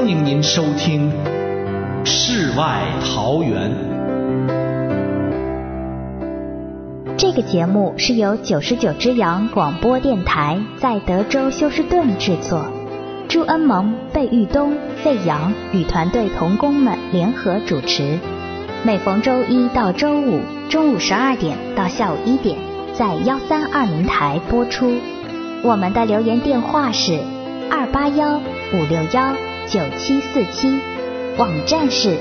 欢迎您收听《世外桃源》。 这个节目是由99只羊广播电台在德州休斯顿制作，朱恩蒙、贝玉东、费扬与团队同工们联合主持，每逢周一到周五中午12点到下午1点在1320台播出。我们的留言电话是281-561-9747，网站是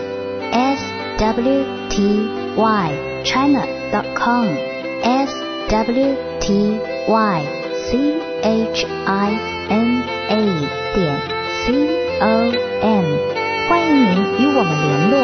swtychina.com swtychina.com， 欢迎您与我们联络。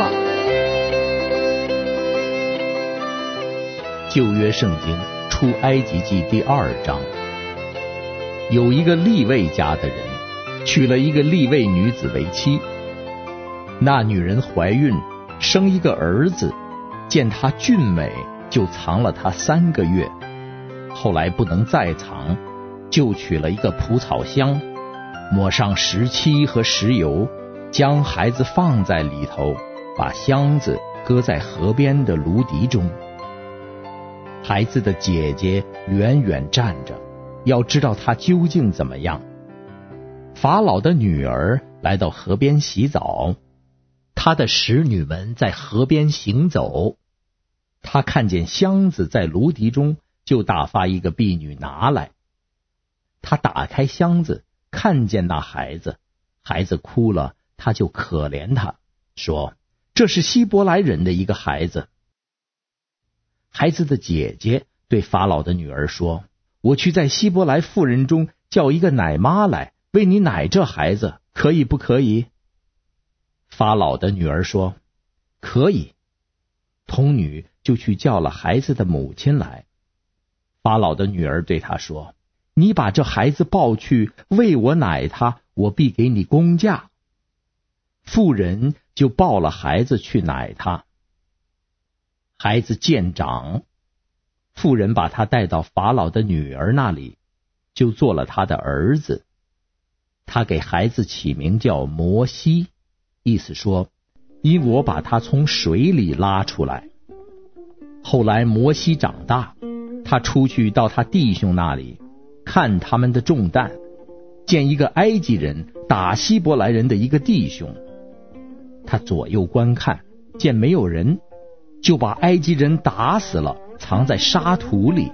旧约圣经出埃及记第2章，有一个利未家的人娶了一个利未女子为妻，那女人怀孕生一个儿子，见他俊美，就藏了他3个月，后来不能再藏，就取了一个蒲草箱，抹上石漆和石油，将孩子放在里头，把箱子搁在河边的芦荻中。孩子的姐姐远远站着，要知道他究竟怎么样。法老的女儿来到河边洗澡，他的使女们在河边行走，他看见箱子在芦荻中，就打发一个婢女拿来。他打开箱子，看见那孩子，孩子哭了，他就可怜他，说：这是希伯来人的一个孩子。孩子的姐姐对法老的女儿说：我去在希伯来妇人中叫一个奶妈来，为你奶这孩子，可以不可以？法老的女儿说：可以。童女就去叫了孩子的母亲来。法老的女儿对他说：你把这孩子抱去，为我奶他，我必给你工价。妇人就抱了孩子去奶他。孩子渐长，妇人把他带到法老的女儿那里，就做了他的儿子。他给孩子起名叫摩西，意思说，因我把他从水里拉出来。后来摩西长大，他出去到他弟兄那里，看他们的重担，见一个埃及人打希伯来人的一个弟兄，他左右观看，见没有人，就把埃及人打死了，藏在沙土里。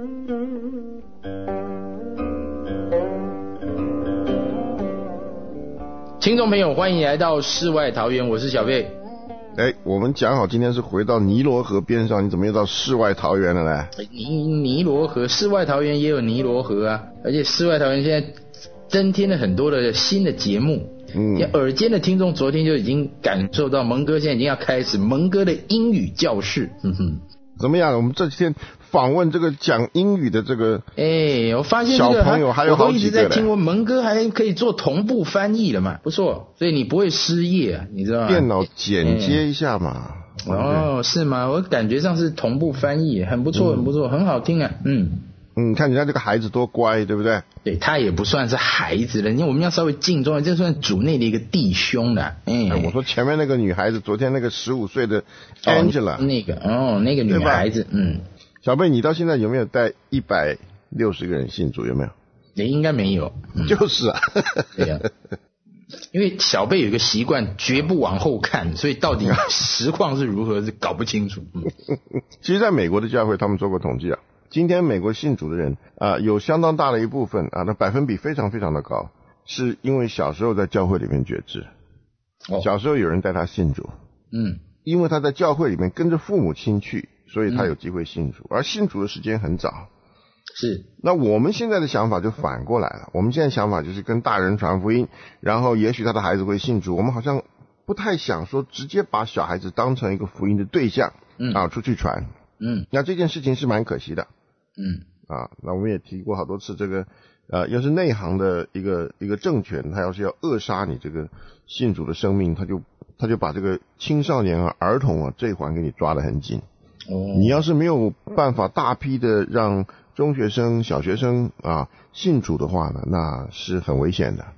听众朋友，欢迎来到世外桃源，我是小贝。 我们讲好今天是回到尼罗河边上，你怎么又到世外桃源了呢？ 尼罗河，世外桃源也有尼罗河啊，而且世外桃源现在增添了很多的新的节目。耳尖的听众昨天就已经感受到蒙哥现在已经要开始蒙哥的英语教室。 怎么样？我们这几天访问这个讲英语的这个我发现这个小朋友还有好几个， 我都一直在听过蒙哥还可以做同步翻译了嘛，不错，所以你不会失业啊，你知道吗？ 电脑剪接一下嘛。 是吗？我感觉上是同步翻译，很不错，很不错，很好听啊。 看人家这个孩子多乖，对不对？ 对，他也不算是孩子了，因为我们要稍微敬重，这算主内的一个弟兄了。 我说前面那个女孩子，昨天那个15岁的 Angela， 那个女孩子， 小贝，你到现在有没有带160个人信主？有没有？ 应该没有。 就是啊。 对啊。因为小贝有一个习惯，绝不往后看，所以到底实况是如何是搞不清楚。 其实在美国的教会他们做过统计啊，今天美国信主的人有相当大的一部分那百分比非常非常的高，是因为小时候在教会里面觉知，小时候有人带他信主，因为他在教会里面跟着父母亲去，所以他有机会信主，而信主的时间很早。 是。 那我们现在的想法就反过来了，我们现在想法就是跟大人传福音，然后也许他的孩子会信主，我们好像不太想说直接把小孩子当成一个福音的对象出去传。那这件事情是蛮可惜的。那我们也提过好多次，这个要是内行的一个政权，他要是要扼杀你这个信主的生命，他就把这个青少年儿童这一环给你抓得很紧。你要是没有办法大批的让中学生小学生信主的话呢，那是很危险的。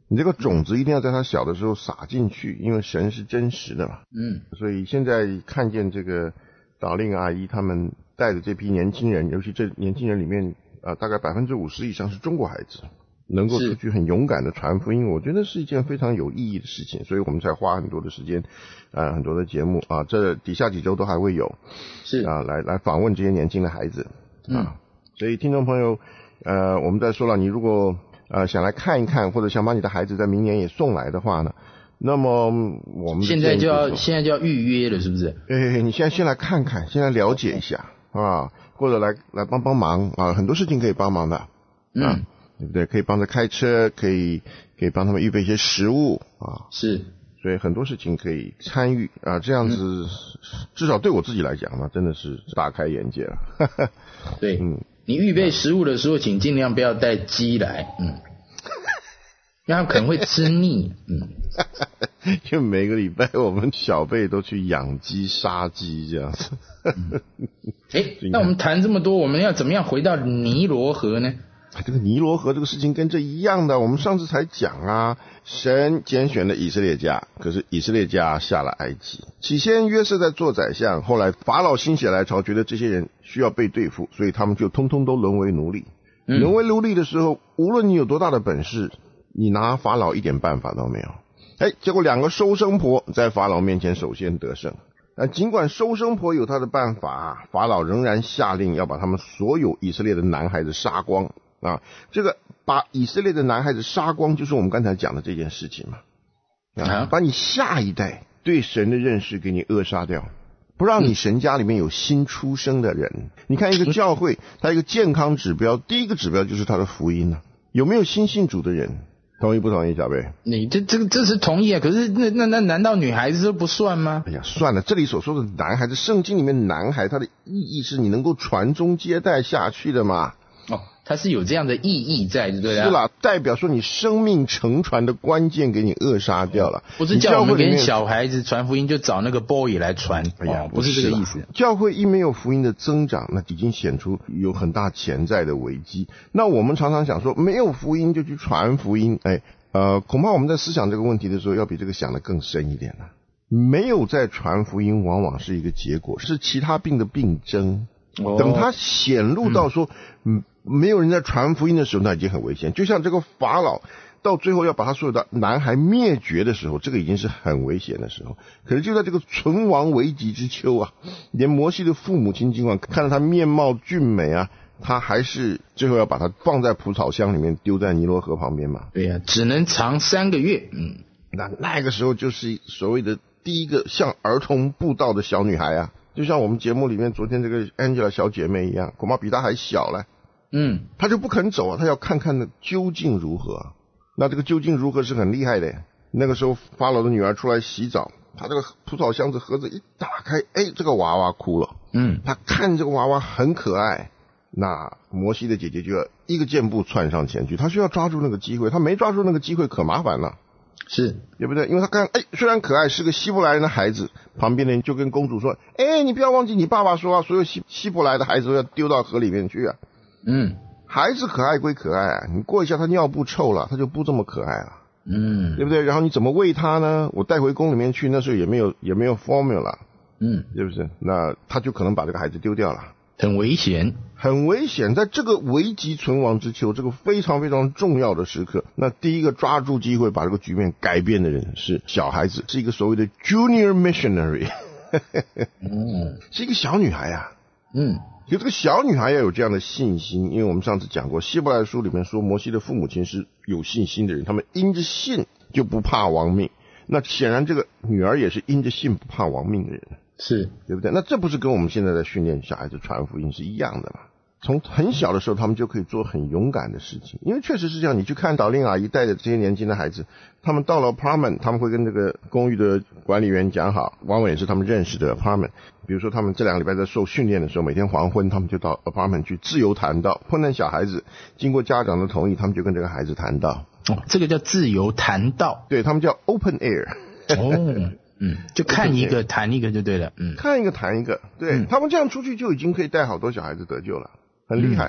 你这个种子一定要在他小的时候撒进去，因为神是真实的嘛。所以现在看见这个导令阿姨他们带的这批年轻人，尤其这年轻人里面大概50%以上是中国孩子，能够出去很勇敢的传福音，我觉得是一件非常有意义的事情，所以我们才花很多的时间很多的节目这底下几周都还会有来访问这些年轻的孩子所以听众朋友我们再说了，你如果想来看一看，或者想把你的孩子在明年也送来的话呢，那么我们现在就要预约了，是不是？ 你现在先来看看，先来了解一下或者来帮忙很多事情可以帮忙的对不对？可以帮着开车，可以帮他们预备一些食物是， 所以很多事情可以参与这样子至少对我自己来讲呢，真的是大开眼界了对你预备食物的时候，请尽量不要带鸡来因为他们可能会吃腻因为每个礼拜我们小辈都去养鸡杀鸡这样子那我们谈这么多，我们要怎么样回到尼罗河呢？ 这个尼罗河这个事情跟这一样的，我们上次才讲神拣选了以色列家，可是以色列家下了埃及。起先约瑟在做宰相，后来法老心血来潮，觉得这些人需要被对付，所以他们就通通都沦为奴隶。沦为奴隶的时候，无论你有多大的本事，你拿法老一点办法都没有。结果2个收生婆在法老面前首先得胜。尽管收生婆有他的办法，法老仍然下令要把他们所有以色列的男孩子杀光这个把以色列的男孩子杀光，就是我们刚才讲的这件事情嘛把你下一代对神的认识给你扼杀掉，不让你神家里面有新出生的人。你看一个教会它一个健康指标，第一个指标就是它的福音有没有新信主的人？同意不同意，小贝？ 你这是同意可是那难道女孩子都不算吗？ 哎呀，算了，这里所说的男孩子，圣经里面男孩，它的意义是你能够传宗接代下去的嘛。 它是有这样的意义在，对不对？ 是啦，代表说你生命承传的关键给你扼杀掉了。 不是叫我们给小孩子传福音就找那个 boy 来传，不是这个意思。 教会一没有福音的增长，那已经显出有很大潜在的危机。那我们常常想说，没有福音就去传福音，恐怕我们在思想这个问题的时候，要比这个想得更深一点了。没有在传福音，往往是一个结果，是其他病的病症。等它显露到说没有人在传福音的时候，那已经很危险。就像这个法老到最后要把他所有的男孩灭绝的时候，这个已经是很危险的时候。可是就在这个存亡危急之秋连摩西的父母亲尽管看到他面貌俊美他还是最后要把他放在蒲草箱里面丢在尼罗河旁边嘛。 对只能藏3个月那个时候就是所谓的第一个像儿童布道的小女孩就像我们节目里面昨天这个 Angela 小姐妹一样，恐怕比她还小了她就不肯走她要看看究竟如何。那这个究竟如何是很厉害的。那个时候法老的女儿出来洗澡，她这个蒲草箱子盒子一打开，这个娃娃哭了她看这个娃娃很可爱，那摩西的姐姐就要一个箭步窜上前去，她需要抓住那个机会，她没抓住那个机会可麻烦了， 是对不对？因为她看虽然可爱，是个希伯来人的孩子，旁边的人就跟公主说你不要忘记你爸爸说所有希伯来的孩子都要丢到河里面去孩子可爱归可爱你过一下他尿布臭了，他就不这么可爱了对不对？然后你怎么喂他呢？我带回宫里面去，那时候也没有 formula对不对？那他就可能把这个孩子丢掉了， 很危险。 在这个危急存亡之秋，这个非常非常重要的时刻，那第一个抓住机会把这个局面改变的人是小孩子，是一个所谓的 junior missionary 是一个小女孩就这个小女孩要有这样的信心，因为我们上次讲过，希伯来书里面说摩西的父母亲是有信心的人，他们因着信就不怕亡命。那显然这个女儿也是因着信不怕亡命的人， 是对不对？那这不是跟我们现在在训练小孩子传福音是一样的吗？从很小的时候他们就可以做很勇敢的事情，因为确实是这样。你去看导令阿姨带的这些年轻的孩子，他们到了 apartment， 他们会跟这个公寓的管理员讲好，往往也是他们认识的 apartment。比如说他们这2个礼拜在受训练的时候，每天黄昏他们就到 apartment 去自由谈道，碰见小孩子经过家长的同意，他们就跟这个孩子谈道这个叫自由谈道。 对，他们叫 open air 就看一个谈一个就对了看一个谈一个。对他们这样出去就已经可以带好多小孩子得救了，很厉害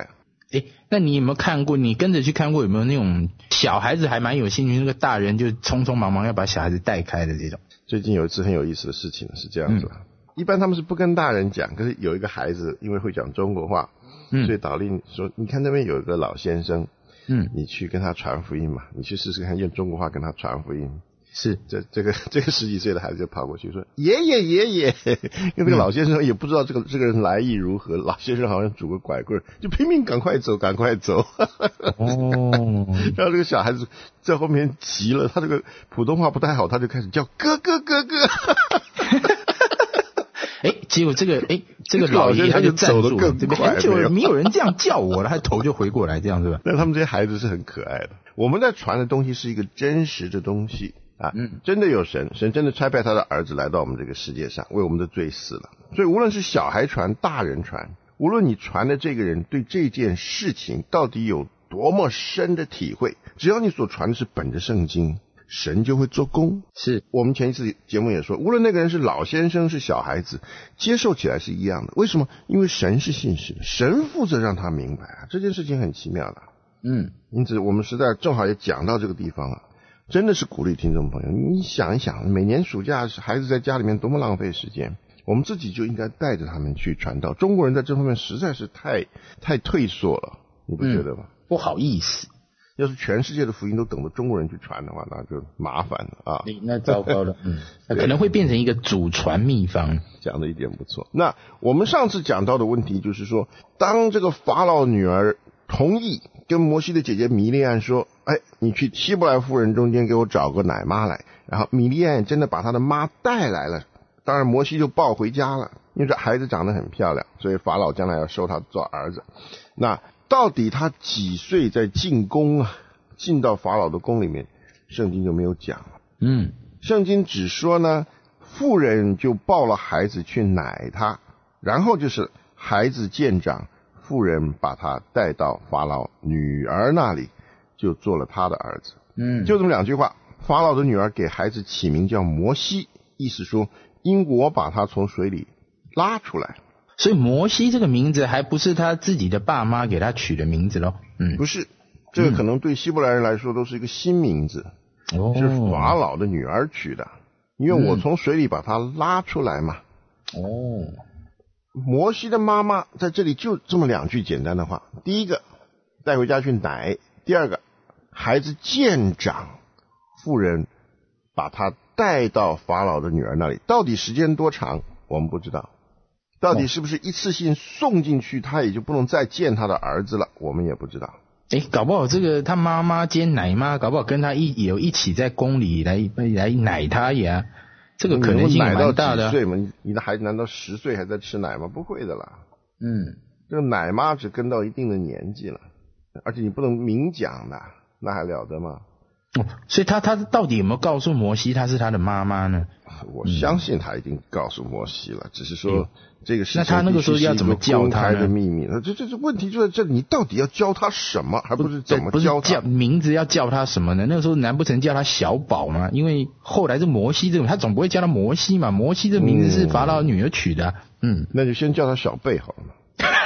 那你有没有看过？你跟着去看过有没有那种小孩子还蛮有兴趣，那个大人就匆匆忙忙要把小孩子带开的这种？ 最近有一次很有意思的事情是这样子，一般他们是不跟大人讲，可是有一个孩子因为会讲中国话，所以导令说，你看那边有一个老先生，你去跟他传福音嘛，你去试试看用中国话跟他传福音。 是这个10几岁的孩子就跑过去说爷爷，因为这个老先生也不知道这个人来意如何，老先生好像拄个拐棍就拼命赶快走然后这个小孩子在后面急了，他这个普通话不太好，他就开始叫哥哥结果这个老爷爷他就站住了，很久了没有人这样叫我了，他头就回过来，这样是吧？ 但他们这些孩子是很可爱的。我们在传的东西是一个真实的东西真的有神真的差派他的儿子来到我们这个世界上，为我们的罪死了。所以无论是小孩传大人传，无论你传的这个人对这件事情到底有多么深的体会，只要你所传的是本着圣经，神就会做工。 是我们前一次节目也说，无论那个人是老先生是小孩子，接受起来是一样的。为什么？因为神是信实的，神负责让他明白这件事情很奇妙的。因此我们实在正好也讲到这个地方了，真的是鼓励听众朋友，你想一想，每年暑假孩子在家里面多么浪费时间，我们自己就应该带着他们去传道。中国人在这方面实在是太退缩了，你不觉得吗？ 不好意思， 要是全世界的福音都等着中国人去传的话，那就麻烦了那糟糕了可能会变成一个祖传秘方。 讲的一点不错。那我们上次讲到的问题就是说，当这个法老女儿同意跟摩西的姐姐米利暗说，你去希伯来妇人中间给我找个奶妈来，然后米利暗真的把他的妈带来了，当然摩西就抱回家了，因为这孩子长得很漂亮，所以法老将来要收他做儿子。那到底他几岁在进宫进到法老的宫里面，圣经就没有讲了。圣经只说呢，妇人就抱了孩子去奶他，然后就是孩子渐长，妇人把他带到法老女儿那里，就做了他的儿子。就这么2句话。法老的女儿给孩子起名叫摩西，意思说因我把他从水里拉出来。 所以摩西这个名字还不是他自己的爸妈给他取的名字咯？ 不是，这个可能对希伯来人来说都是一个新名字，是法老的女儿取的，因为我从水里把他拉出来嘛。摩西的妈妈在这里就这么2句简单的话，第一个带回家去奶，第二个孩子渐长，妇人把他带到法老的女儿那里。到底时间多长我们不知道，到底是不是一次性送进去他也就不能再见他的儿子了，我们也不知道。 搞不好这个他妈妈兼奶妈搞不好跟他一起在宫里来奶他也这个可能性蛮大的。 奶到几岁吗？你的孩子难道10岁还在吃奶吗？不会的啦。这个奶妈只跟到一定的年纪了，而且你不能明讲的，那还了得吗？ 所以他到底有没有告诉摩西他是他的妈妈呢？ 我相信他一定告诉摩西了，只是说这个事情那他那个时候要怎么教他呢？ 公开的秘密，这问题就在这里，你到底要教他什么，还不是怎么教他？ 名字要叫他什么呢？那个时候难不成叫他小宝吗？因为后来这摩西这种，他总不会叫他摩西嘛，摩西这名字是法老女儿取的。 那就先叫他小贝好了嘛。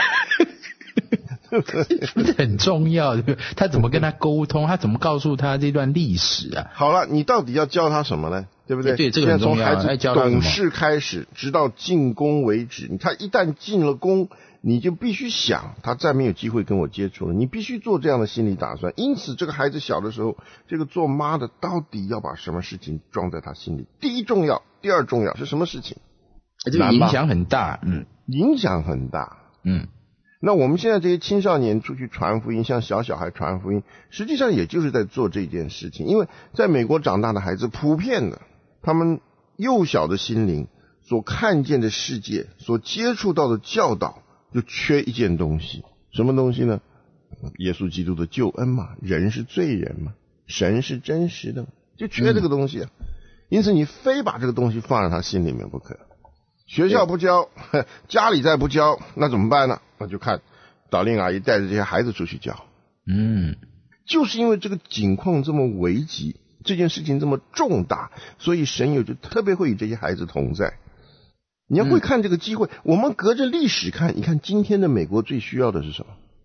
这很重要，他怎么跟他沟通？他怎么告诉他这段历史啊？ 好了，你到底要教他什么呢？对不对？ 对，这个很重要。 从孩子懂事开始，直到进宫为止。他一旦进了宫，你就必须想，他再没有机会跟我接触了。你必须做这样的心理打算。因此，这个孩子小的时候，这个做妈的到底要把什么事情装在他心里？第一重要，第二重要是什么事情？ 这个影响很大。 影响很大。那我们现在这些青少年出去传福音，像小孩传福音，实际上也就是在做这件事情。因为在美国长大的孩子，普遍的他们幼小的心灵所看见的世界，所接触到的教导，就缺一件东西。什么东西呢？耶稣基督的救恩嘛，人是罪人嘛，神是真实的，就缺这个东西。因此你非把这个东西放在他心里面不可。学校不教，家里再不教，那怎么办呢？那就看导令阿姨带着这些孩子出去教。就是因为这个境况这么危急，这件事情这么重大，所以神就特别会与这些孩子同在。你要会看这个机会。我们隔着历史看，你看今天的美国最需要的是什么？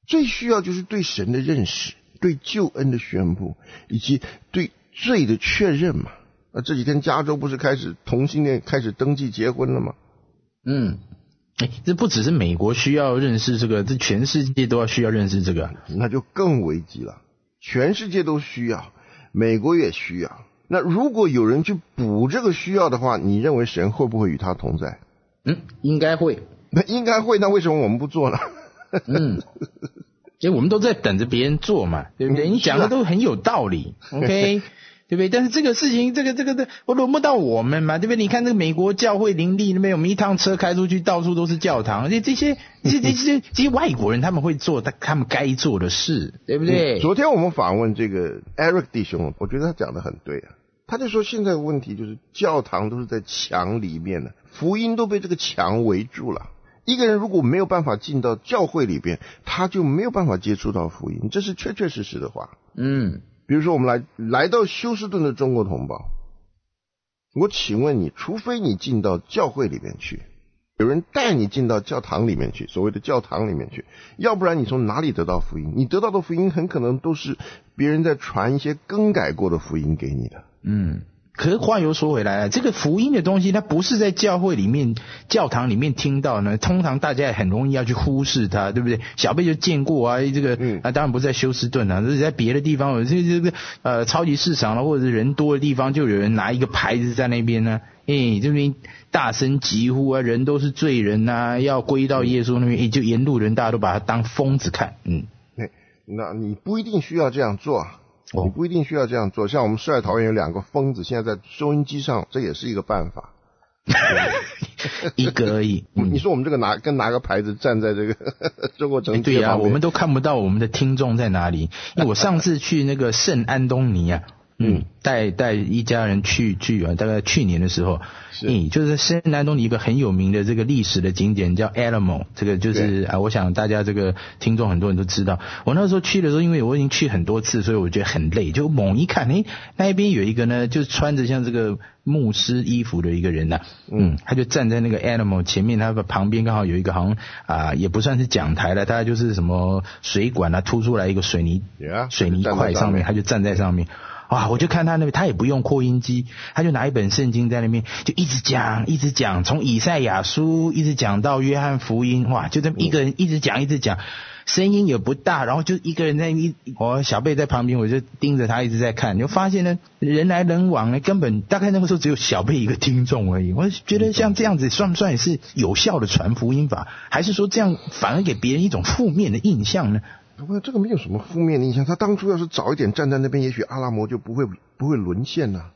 最需要就是对神的认识，对救恩的宣布，以及对罪的确认嘛。这几天加州不是开始同性恋开始登记结婚了吗？ 这不只是美国需要认识这个，这全世界都要需要认识这个， 那就更危机了。全世界都需要，美国也需要。那如果有人去补这个需要的话，你认为神会不会与他同在？ 应该会。 那应该会，那为什么我们不做呢？ 因为我们都在等着别人做嘛，对不对？你讲的都很有道理，OK。对不对？但是这个事情，这个，我轮不到我们嘛，对不对？你看这个美国教会林立那边，我们一趟车开出去，到处都是教堂，这些外国人他们会做他们该做的事，对不对？ 昨天我们访问这个 Eric 弟兄，我觉得他讲的很对啊。他就说现在的问题就是教堂都是在墙里面的，福音都被这个墙围住了。一个人如果没有办法进到教会里边，他就没有办法接触到福音，这是确确实实的话。比如说我们来到休斯顿的中国同胞，我请问你，除非你进到教会里面去，有人带你进到教堂里面去，所谓的教堂里面去，要不然你从哪里得到福音？你得到的福音很可能都是别人在传一些更改过的福音给你的。 可是话又说回来，这个福音的东西它不是在教会里面教堂里面听到呢，通常大家也很容易要去忽视它，对不对？小贝就见过啊，这个当然不是在休斯顿啊，这是在别的地方，这个超级市场或者是人多的地方，就有人拿一个牌子在那边呢，这边大声疾呼啊，人都是罪人啊，要归到耶稣那边，就沿路人大家都把他当疯子看。 那你不一定需要这样做。你不一定需要这样做，像我们世外桃源有2个疯子，现在在收音机上，这也是一个办法。 一个而已。 你说我们这个拿个牌子站在这个中国城对啊，我们都看不到我们的听众在哪里。因为我上次去那个圣安东尼啊，带一家人去啊，大概去年的时候，就是在圣安东尼一个很有名的这个历史的景点叫 Alamo， 这个就是我想大家这个听众很多人都知道。我那时候去的时候，因为我已经去很多次，所以我觉得很累，就猛一看，那边有一个呢，就是穿着像这个牧师衣服的一个人呐，他就站在那个 Alamo 前面，他旁边刚好有一个好像也不算是讲台了，他就是什么水管啊凸出来一个水泥块上面，他就站在上面。我就看他那边，他也不用扩音机，他就拿一本圣经在那边，就一直讲，从以赛亚书一直讲到约翰福音，就这么一个人一直讲，声音也不大，然后就一个人在小贝在旁边，我就盯着他一直在看，就发现呢人来人往呢，根本大概那个时候只有小贝一个听众而已。我觉得像这样子算不算也是有效的传福音法，还是说这样反而给别人一种负面的印象呢？ 不过这个没有什么负面的印象，他当初要是早一点站在那边，也许阿拉摩就不会沦陷了。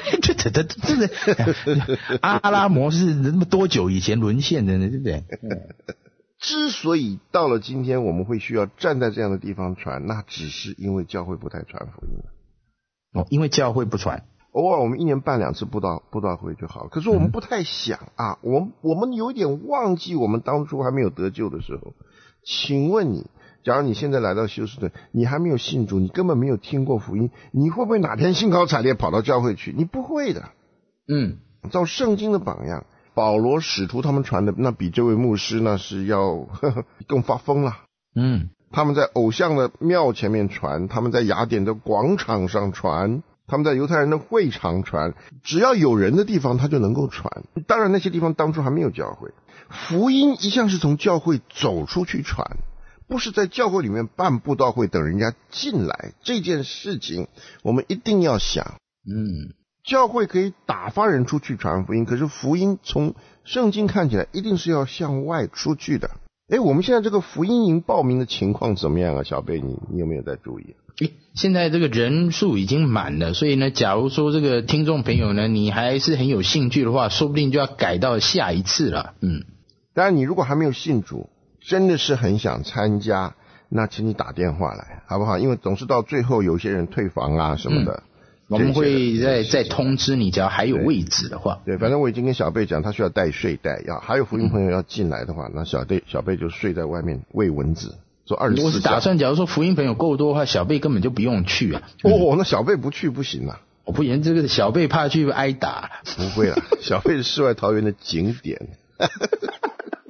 阿拉摩是那么多久以前沦陷的呢？对不对？ 之所以到了今天我们会需要站在这样的地方传，那只是因为教会不太传福音了。 因为教会不传， 偶尔我们1年办2次布道会就好了。可是我们不太想我们有点忘记我们当初还没有得救的时候。请问你，假如你现在来到休斯顿，你还没有信主，你根本没有听过福音，你会不会哪天兴高采烈跑到教会去？你不会的。照圣经的榜样，保罗使徒他们传的那比这位牧师那是要更发疯了。他们在偶像的庙前面传，他们在雅典的广场上传，他们在犹太人的会场传，只要有人的地方他就能够传。当然那些地方当初还没有教会，福音一向是从教会走出去传，不是在教会里面办布道会等人家进来。这件事情我们一定要想。教会可以打发人出去传福音，可是福音从圣经看起来一定是要向外出去的。我们现在这个福音营报名的情况怎么样啊？小贝，你有没有在注意？ 现在这个人数已经满了，所以呢，假如说这个听众朋友呢，你还是很有兴趣的话，说不定就要改到下一次了。 当然你如果还没有信主，真的是很想参加，那请你打电话来好不好？因为总是到最后有些人退房啊什么的， 我们会再通知你，只要还有位置的话。 对，反正我已经跟小贝讲，他需要带睡袋，还有福音朋友要进来的话，那小贝就睡在外面喂蚊子，做24小时。 我是打算，假如说福音朋友够多的话，小贝根本就不用去啊。 那小贝不去不行啊。 我不行，这个小贝怕去挨打。 不会啦，小贝是世外桃源的景点。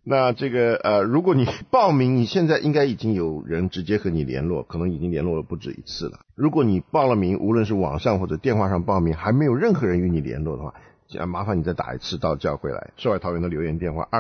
那这个如果你报名，你现在应该已经有人直接和你联络，可能已经联络了不止一次了。如果你报了名，无论是网上或者电话上报名，还没有任何人与你联络的话，麻烦你再打一次到教会来。世外桃源的留言电话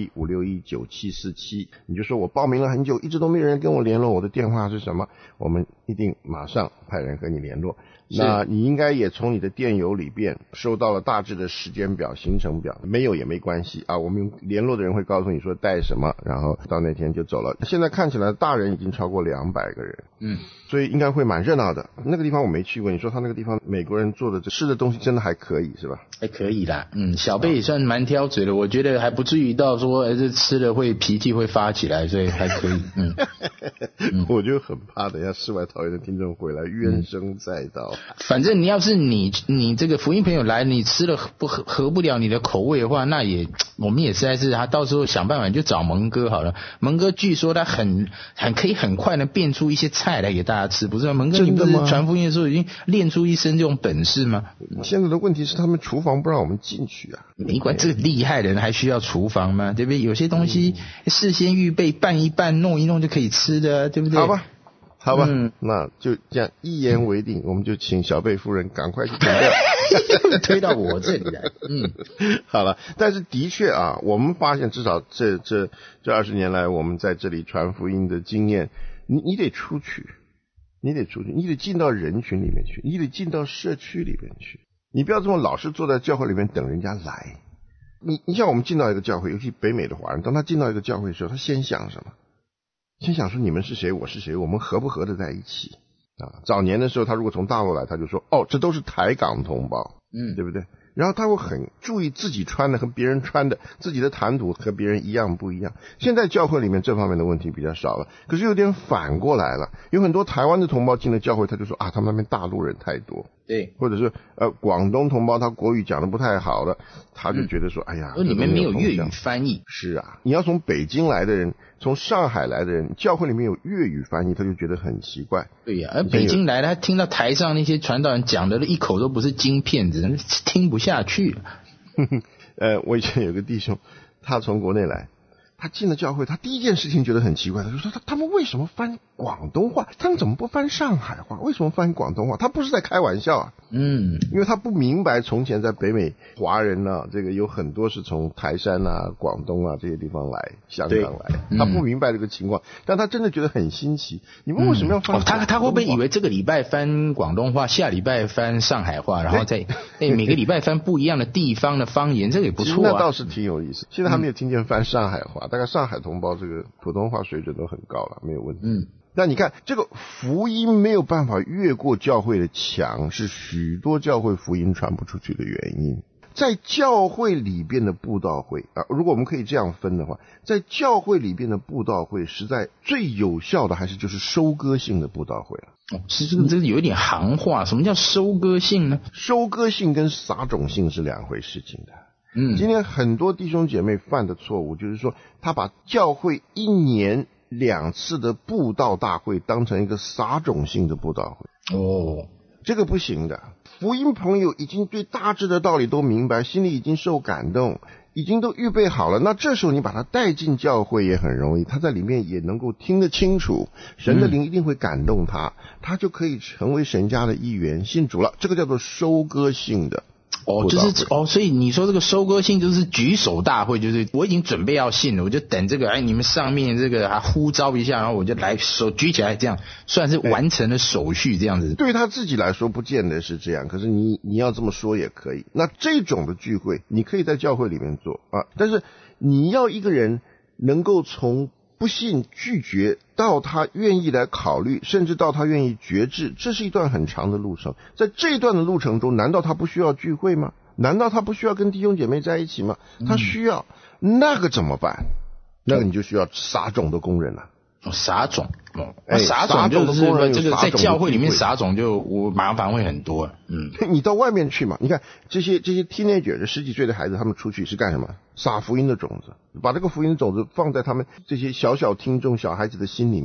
281-561-9747，你就说我报名了很久，一直都没有人跟我联络，我的电话是什么，我们一定马上派人和你联络。那你应该也从你的电邮里边收到了大致的时间表、行程表，没有也没关系啊，我们联络的人会告诉你说带什么，然后到那天就走了。现在看起来大人已经超过200个人，所以应该会蛮热闹的。那个地方我没去过，你说他那个地方美国人做的吃的东西真的还可以是吧？ 还可以啦，小贝也算蛮挑嘴的，我觉得还不至于到说这吃了会脾气会发起来，所以还可以。 我就很怕等一下世外桃源的听众回来怨声载道。 反正你要是你这个福音朋友来，你吃了合不了你的口味的话，那我们也实在是他到时候想办法你就找蒙哥好了。蒙哥据说他很可以很快的变出一些菜来给大家吃，不是吗？蒙哥你不是传福音的时候已经练出一身这种本事吗？ 现在的问题是他们厨房不让我们进去啊。 没管这个厉害的人还需要厨房吗？对不对？有些东西事先预备拌一拌弄一弄就可以吃的，对不对？ 好吧，那就这样一言为定，我们就请小贝夫人赶快去准备推到我这里来。 好了，但是的确啊，我们发现至少这20年来我们在这里传福音的经验，你得出去，你得进到人群里面去，你得进到社区里面去，你不要这么老是坐在教会里面等人家来。你像我们进到一个教会，尤其北美的华人，当他进到一个教会的时候，他先想什么？先想说你们是谁，我是谁，我们合不合得在一起啊？早年的时候，他如果从大陆来，他就说这都是台港同胞，对不对？然后他会很注意自己穿的和别人穿的，自己的谈吐和别人一样不一样。现在教会里面这方面的问题比较少了，可是有点反过来了，有很多台湾的同胞进了教会，他就说他们那边大陆人太多， 对， 或者是广东同胞他国语讲的不太好了，他就觉得说哎呀， 你们没有粤语翻译。 是啊，你要从北京来的人，从上海来的人，教会里面有粤语翻译，他就觉得很奇怪。 对呀，而北京来的他听到台上那些传道人讲的一口都不是京片子，听不下去。 我以前有个弟兄，他从国内来，他进了教会，他第一件事情觉得很奇怪，他就说他们为什么翻广东话？他们怎么不翻上海话？为什么翻广东话？他不是在开玩笑啊。因为他不明白从前在北美华人呢，这个有很多是从台山啊、广东啊这些地方来，香港来，他不明白这个情况，但他真的觉得很新奇。你们为什么要翻广东话？ 他会不会以为这个礼拜翻广东话，下礼拜翻上海话，然后再每个礼拜翻不一样的地方的方言，这个也不错啊。 那倒是挺有意思。现在还没有听见翻上海话，大概上海同胞这个普通话水准都很高了，没有问题。但你看这个福音没有办法越过教会的墙，是许多教会福音传不出去的原因。在教会里边的布道会如果我们可以这样分的话，在教会里边的布道会实在最有效的还是就是收割性的布道会了。 是这个有一点行话，什么叫收割性呢？ 收割性跟撒种性是两回事情的。今天很多弟兄姐妹犯的错误就是说，他把教会一年2次的布道大会当成一个撒种性的布道会。这个不行的。福音朋友已经对大致的道理都明白，心里已经受感动，已经都预备好了，那这时候你把他带进教会也很容易，他在里面也能够听得清楚，神的灵一定会感动他，他就可以成为神家的一员，信主了。这个叫做收割性的。 所以你说这个收割性就是举手大会，就是我已经准备要信了，我就等这个你们上面这个呼召一下，然后我就来手举起来，这样算是完成了手续这样子。 对他自己来说不见得是这样，可是你要这么说也可以。那这种的聚会你可以在教会里面做但是你要一个人能够从不信拒绝到他愿意来考虑，甚至到他愿意决志，这是一段很长的路程。在这一段的路程中，难道他不需要聚会吗？难道他不需要跟弟兄姐妹在一起吗？他需要。那个怎么办？那个你就需要撒种的工人了。 撒种撒种就是这个在教会里面撒种就麻烦会很多。 你到外面去嘛，你看这些 teenager 这10几岁的孩子，他们出去是干什么？撒福音的种子，把这个福音的种子放在他们这些小听众小孩子的心里面，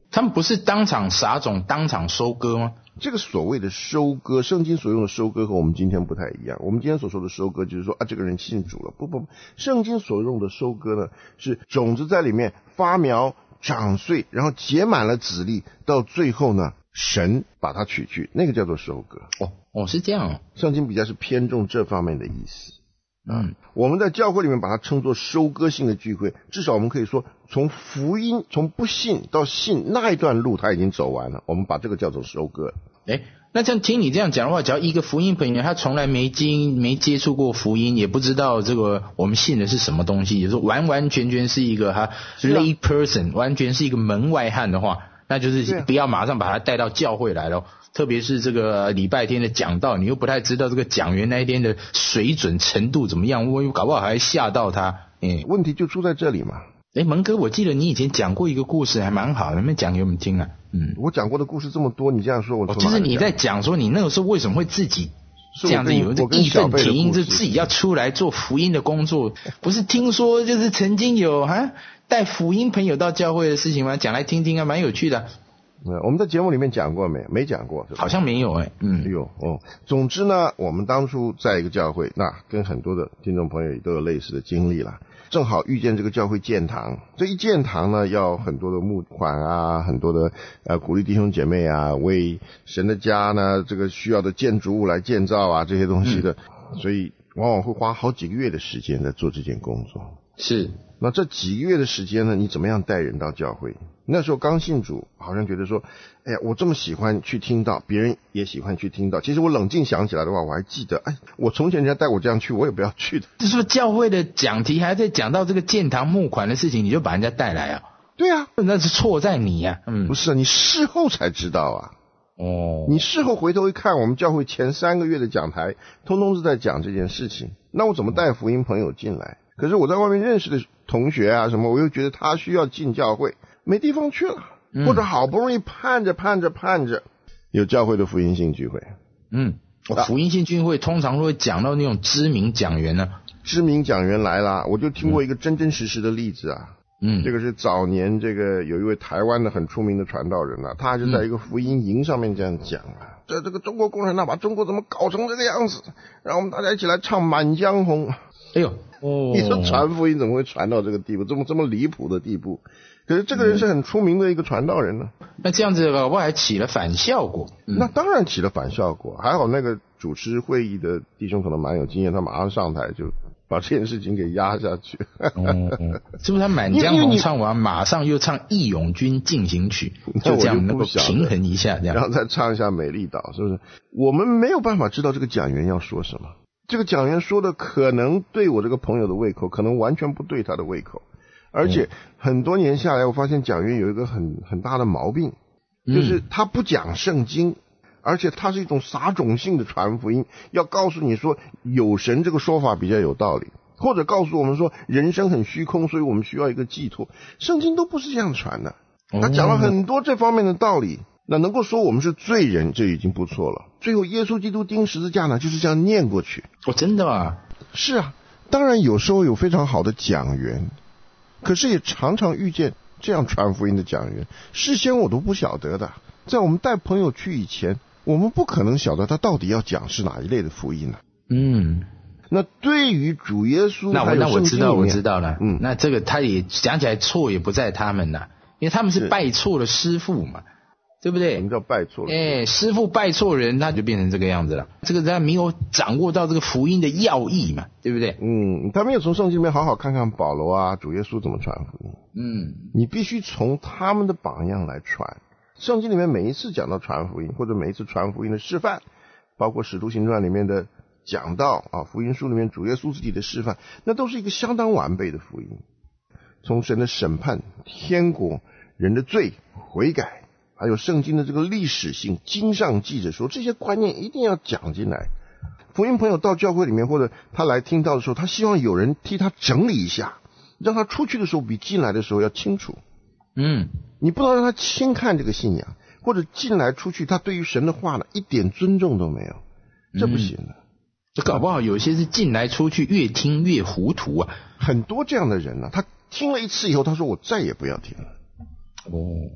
他们不是当场撒种当场收割吗？ 这个所谓的收割，圣经所用的收割和我们今天不太一样。我们今天所说的收割就是说这个人信主了，不，圣经所用的收割呢，是种子在里面发苗长穗，然后结满了籽粒，到最后呢神把它取去，那个叫做收割。 是这样。 圣经比较是偏重这方面的意思。我们在教会里面把它称作收割性的聚会，至少我们可以说从福音从不信到信那一段路他已经走完了，我们把这个叫做收割。 那这样听你这样讲的话，只要一个福音朋友他从来没接触过福音，也不知道这个我们信的是什么东西，就是完完全全是一个lay person， 完全是一个门外汉的话，那就是不要马上把他带到教会来咯。特别是这个礼拜天的讲道，你又不太知道这个讲员那一天的水准程度怎么样，我搞不好还吓到他。 问题就出在这里嘛。 蒙哥，我记得你以前讲过一个故事还蛮好的，能不能讲给我们听啊？ 我讲过的故事这么多，你这样说我就是你在讲说你那个时候为什么会自己这样子有这义愤填膺，就自己要出来做福音的工作，不是听说就是曾经有带福音朋友到教会的事情吗？讲来听听啊，蛮有趣的。 我们在节目里面讲过没讲过？ 好像没有总之呢，我们当初在一个教会，那跟很多的听众朋友也都有类似的经历啦。正好遇见这个教会建堂，这一建堂呢，要很多的募款啊，很多的鼓励弟兄姐妹啊，为神的家呢这个需要的建筑物来建造啊，这些东西的，所以往往会花好几个月的时间在做这件工作。 是， 那这几个月的时间呢，你怎么样带人到教会？那时候刚信主，好像觉得说，我这么喜欢去听到，别人也喜欢去听到。其实我冷静想起来的话，我还记得，我从前人家带我这样去，我也不要去的。 就是说教会的讲题还在讲到这个建堂募款的事情，你就把人家带来啊？ 对啊， 那是错在你啊。 不是，你事后才知道啊。你事后回头一看，我们教会前3个月的讲台，通通是在讲这件事情。那我怎么带福音朋友进来？可是我在外面认识的同学啊什么，我又觉得他需要进教会，没地方去了，或者好不容易盼着有教会的福音性聚会。 福音性聚会通常会讲到那种知名讲员呢。 知名讲员来了，我就听过一个真真实实的例子啊。这个是早年这个有一位台湾的很出名的传道人啊，他就在一个福音营上面这样讲啊，这个中国共产党把中国怎么搞成这个样子，让我们大家一起来唱《满江红》。你说传福音怎么会传到这个地步，这么离谱的地步？可是这个人是很出名的一个传道人呢。 那这样子搞不好还起了反效果。 那当然起了反效果，还好那个主持会议的弟兄可能蛮有经验，他马上上台就把这件事情给压下去。 是不是他《满江红》唱完马上又唱《义勇军进行曲》，就这样能够平衡一下这样， 然后再唱一下《美丽岛》，是不是？我们没有办法知道这个讲员要说什么，这个讲员说的可能对我这个朋友的胃口，可能完全不对他的胃口。而且很多年下来，我发现讲员有一个很大的毛病，就是他不讲圣经，而且他是一种撒种性的传福音，要告诉你说有神这个说法比较有道理，或者告诉我们说人生很虚空，所以我们需要一个寄托。圣经都不是这样传的，他讲了很多这方面的道理。那能够说我们是罪人，这已经不错了。最后耶稣基督钉十字架呢，就是这样念过去。 真的啊？ 是啊，当然有时候有非常好的讲员，可是也常常遇见这样传福音的讲员，事先我都不晓得的。在我们带朋友去以前，我们不可能晓得他到底要讲是哪一类的福音呢。那对于主耶稣还有圣经里面， 我知道了。那这个他也讲起来错也不在他们了，因为他们是拜错了师父嘛，对不对？ 什么叫拜错了？ 师父拜错人，他就变成这个样子了。这个他没有掌握到这个福音的要义嘛，对不对？ 他没有从圣经里面好好看看保罗啊、主耶稣怎么传福音。你必须从他们的榜样来传。圣经里面每一次讲到传福音，或者每一次传福音的示范，包括使徒行传里面的讲道啊，福音书里面主耶稣自己的示范，那都是一个相当完备的福音。从神的审判、天国、人的罪、悔改，还有圣经的这个历史性，经上记着说，这些观念一定要讲进来。福音朋友到教会里面，或者他来听到的时候，他希望有人替他整理一下，让他出去的时候比进来的时候要清楚。你不能让他轻看这个信仰，或者进来出去他对于神的话呢一点尊重都没有，这不行的。 这搞不好有些是进来出去越听越糊涂啊。 很多这样的人呢，他听了一次以后，他说我再也不要听了。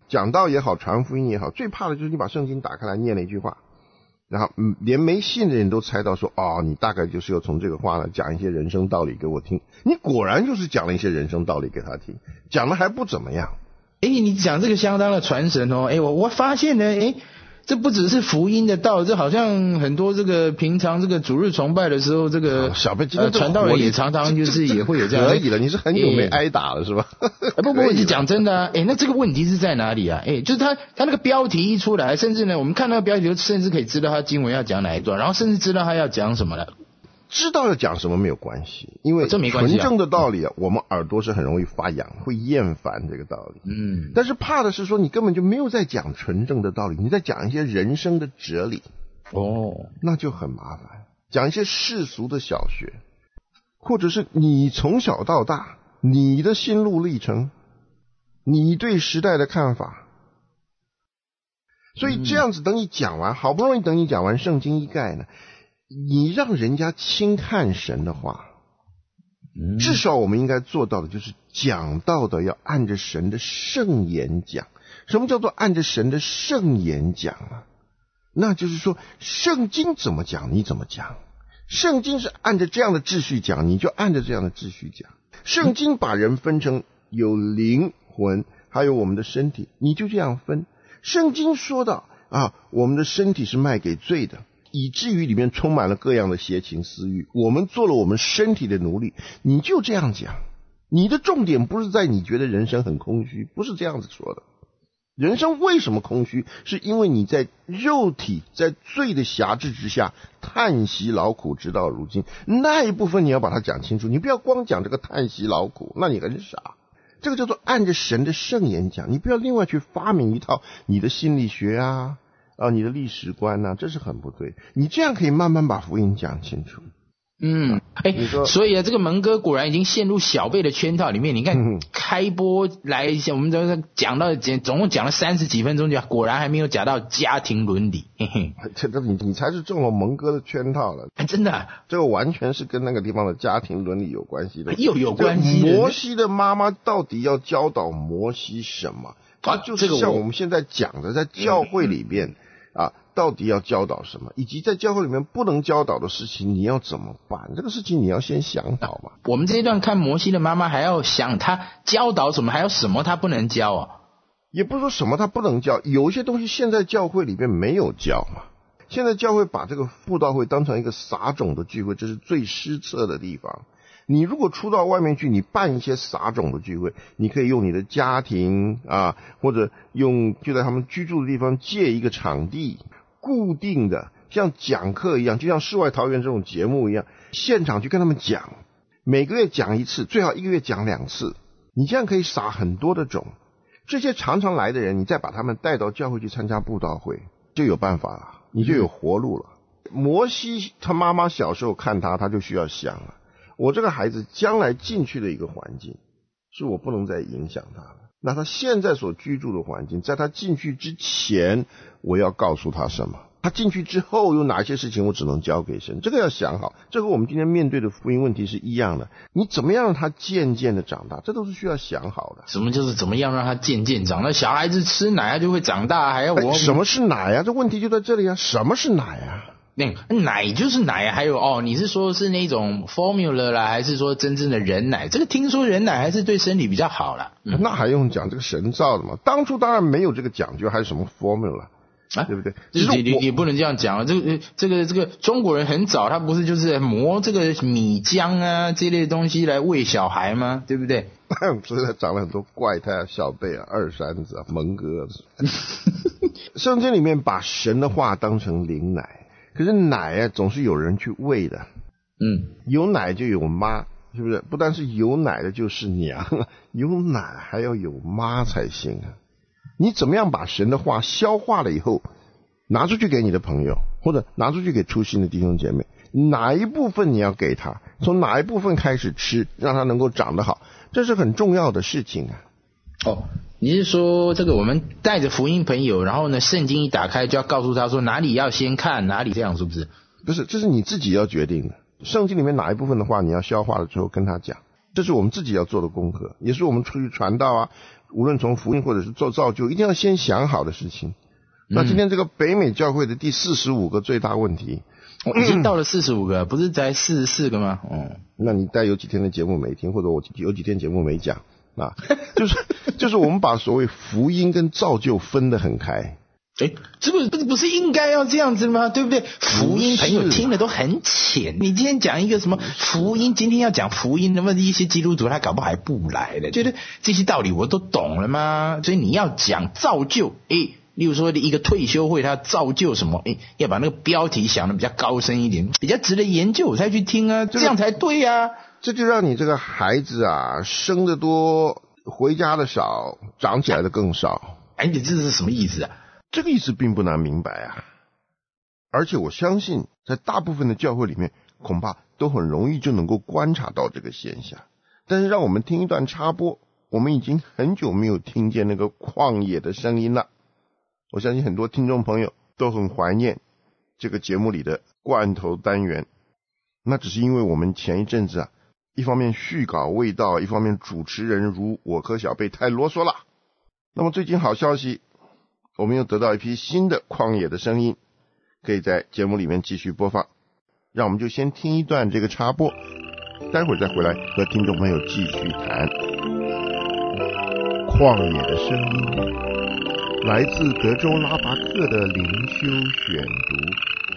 讲道也好，传福音也好，最怕的就是你把圣经打开来念了一句话，然后连没信的人都猜到说，哦，你大概就是要从这个话呢讲一些人生道理给我听。你果然就是讲了一些人生道理给他听，讲的还不怎么样。 你讲这个相当的传神哦。我发现呢，这不只是福音的道，这好像很多这个平常这个主日崇拜的时候，这个小贝传道人也常常就是也会有这样。 可以了，你是很久没挨打了是吧？ 不，你讲真的啊，那这个问题是在哪里啊？就是他那个标题一出来，甚至呢，我们看那个标题，甚至可以知道他经文要讲哪一段，然后甚至知道他要讲什么了。 知道要讲什么没有关系，因为纯正的道理啊，我们耳朵是很容易发痒，会厌烦这个道理。但是怕的是说你根本就没有在讲纯正的道理，你在讲一些人生的哲理。那就很麻烦。讲一些世俗的小学，或者是你从小到大你的心路历程，你对时代的看法。所以这样子等你讲完，好不容易等你讲完圣经一概呢，你让人家轻看神的话，至少我们应该做到的就是讲道的要按着神的圣言讲。什么叫做按着神的圣言讲啊？那就是说圣经怎么讲你怎么讲，圣经是按着这样的秩序讲，你就按着这样的秩序讲。圣经把人分成有灵魂还有我们的身体，你就这样分。圣经说到我们的身体是卖给罪的，以至于里面充满了各样的邪情私欲，我们做了我们身体的奴隶，你就这样讲。你的重点不是在你觉得人生很空虚，不是这样子说的。人生为什么空虚？是因为你在肉体在罪的辖制之下叹息劳苦直到如今，那一部分你要把它讲清楚，你不要光讲这个叹息劳苦，那你很傻。这个叫做按着神的圣言讲，你不要另外去发明一套你的心理学你的历史观这是很不对。你这样可以慢慢把福音讲清楚。 所以这个蒙哥果然已经陷入小贝的圈套里面。你看开播来我们这讲到总共讲了30几分钟，果然还没有讲到家庭伦理。 你才是中了蒙哥的圈套了。 真的这个完全是跟那个地方的家庭伦理有关系的。 又有关系的。 摩西的妈妈到底要教导摩西什么？就是像我们现在讲的，在教会里面到底要教导什么，以及在教会里面不能教导的事情你要怎么办，这个事情你要先想好嘛。 我们这一段看摩西的妈妈还要想他教导什么，还有什么他不能教也不是说什么他不能教，有一些东西现在教会里面没有教嘛。现在教会把这个布道会当成一个撒种的聚会，这是最失策的地方。你如果出到外面去，你办一些撒种的聚会，你可以用你的家庭或者就在他们居住的地方借一个场地，固定的像讲课一样，就像世外桃源这种节目一样，现场去跟他们讲，每个月讲一次，最好1个月讲2次。你这样可以撒很多的种，这些常常来的人，你再把他们带到教会去参加布道会，就有办法了，你就有活路了。摩西他妈妈小时候看他就需要想了，我这个孩子将来进去的一个环境是我不能再影响他了，那他现在所居住的环境，在他进去之前我要告诉他什么，他进去之后有哪些事情我只能交给神，这个要想好。这和我们今天面对的福音问题是一样的，你怎么样让他渐渐的长大，这都是需要想好的。 什么就是怎么样让他渐渐长大？小孩子吃奶就会长大，还要什么是奶这问题就在这里什么是奶奶就是奶还有你是说是那种 formula 啦，还是说真正的人奶？这个听说人奶还是对身体比较好啦。 那还用讲，这个神造的嘛，当初当然没有这个讲究，还有什么 formula对不对？ 你不能这样讲这个中国人很早他不是就是磨这个米浆这类东西来喂小孩吗？对不对？ 所以他长了很多怪胎小贝二三子蒙哥圣经里面把神的话当成灵奶，可是奶总是有人去喂的。有奶就有妈，是不是？不但是有奶的就是娘，有奶还要有妈才行你怎么样把神的话消化了以后拿出去给你的朋友，或者拿出去给初心的弟兄姐妹，哪一部分你要给他，从哪一部分开始吃，让他能够长得好，这是很重要的事情你是说这个我们带着福音朋友，然后呢圣经一打开就要告诉他说哪里要先看哪里，这样是不是？ 不是，这是你自己要决定的。圣经里面哪一部分的话你要消化了之后跟他讲，这是我们自己要做的功课，也是我们出去传道无论从福音或者是造就，一定要先想好的事情。那今天这个北美教会的第45个最大问题， 已经到了45个，不是才44个吗？ 那你带有几天的节目没听，或者我有几天节目没讲啊？就是我们把所谓福音跟造就分得很开。 这不是应该要这样子吗？对不对？福音朋友听的都很浅，你今天讲一个什么福音，今天要讲福音，那么一些基督徒他搞不好还不来的，觉得这些道理我都懂了吗？所以你要讲造就，例如说一个退休会他造就什么，要把那个标题想的比较高深一点，比较值得研究我才去听啊，这样才对啊。 这就让你这个孩子啊，生得多，回家的少，长起来的更少。 你这是什么意思啊？ 这个意思并不难明白啊，而且我相信在大部分的教会里面恐怕都很容易就能够观察到这个现象。但是让我们听一段插播，我们已经很久没有听见那个旷野的声音了。我相信很多听众朋友都很怀念这个节目里的罐头单元，那只是因为我们前一阵子一方面续稿未到，一方面主持人如我科小贝太啰嗦了。那么最近好消息，我们又得到一批新的旷野的声音，可以在节目里面继续播放。让我们就先听一段这个插播，待会儿再回来和听众朋友继续谈。旷野的声音来自德州拉拔克的灵修选读。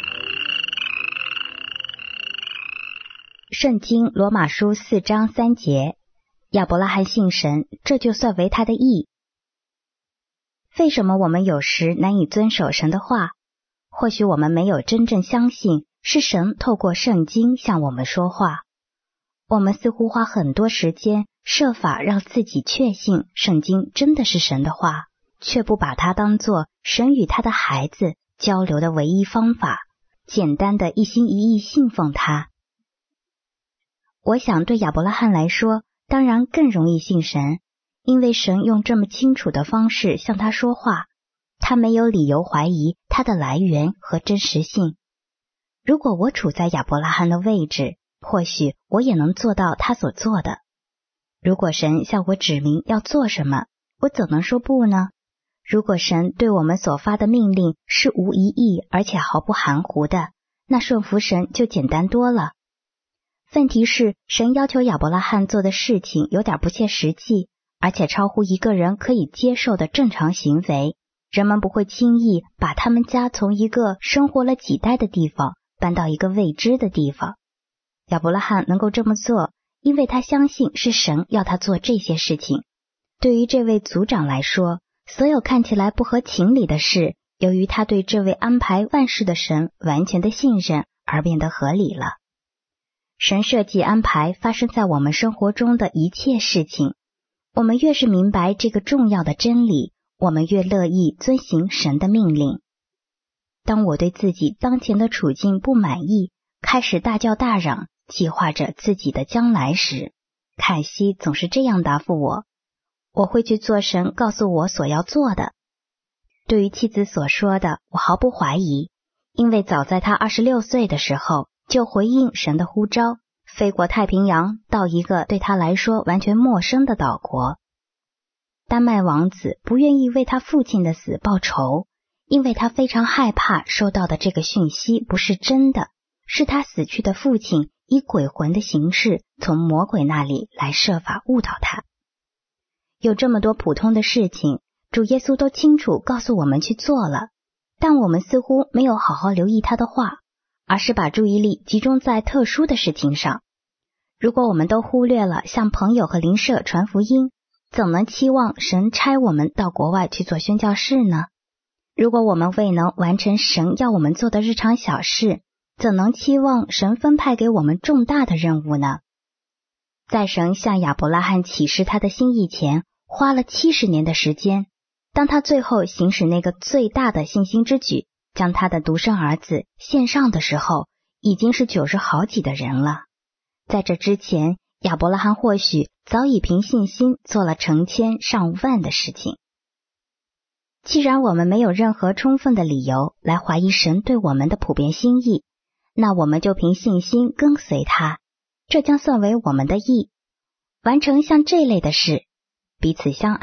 圣经罗马书4章3节，亚伯拉罕信神，这就算为他的义。为什么我们有时难以遵守神的话？或许我们没有真正相信是神透过圣经向我们说话。我们似乎花很多时间设法让自己确信圣经真的是神的话，却不把它当作神与他的孩子交流的唯一方法，简单的一心一意信奉他。我想对亚伯拉罕来说，当然更容易信神，因为神用这么清楚的方式向他说话，他没有理由怀疑他的来源和真实性。如果我处在亚伯拉罕的位置，或许我也能做到他所做的。如果神向我指明要做什么，我怎能说不呢？如果神对我们所发的命令是无疑义而且毫不含糊的，那顺服神就简单多了。问题是，神要求亚伯拉罕做的事情有点不切实际，而且超乎一个人可以接受的正常行为。人们不会轻易把他们家从一个生活了几代的地方搬到一个未知的地方。亚伯拉罕能够这么做，因为他相信是神要他做这些事情。对于这位族长来说，所有看起来不合情理的事，由于他对这位安排万事的神完全的信任而变得合理了。神设计安排发生在我们生活中的一切事情，我们越是明白这个重要的真理，我们越乐意遵行神的命令。当我对自己当前的处境不满意，开始大叫大嚷，计划着自己的将来时，凯西总是这样答复我：我会去做神告诉我所要做的。对于妻子所说的，我毫不怀疑，因为早在他26岁的时候就回应神的呼召，飞过太平洋到一个对他来说完全陌生的岛国。丹麦王子不愿意为他父亲的死报仇，因为他非常害怕收到的这个讯息不是真的，是他死去的父亲以鬼魂的形式从魔鬼那里来设法误导他。有这么多普通的事情，主耶稣都清楚告诉我们去做了，但我们似乎没有好好留意他的话，而是把注意力集中在特殊的事情上。如果我们都忽略了向朋友和邻舍传福音，怎能期望神差我们到国外去做宣教士呢？如果我们未能完成神要我们做的日常小事，怎能期望神分派给我们重大的任务呢？在神向亚伯拉罕启示他的心意前，花了70年的时间。当他最后行使那个最大的信心之举，将他的独生儿子献上的时候，已经是90好几的人了。在这之前，亚伯拉罕或许早已凭信心做了成千上万的事情。既然我们没有任何充分的理由来怀疑神对我们的普遍心意，那我们就凭信心跟随他，这将算为我们的义。完成像这类的事，彼此相爱，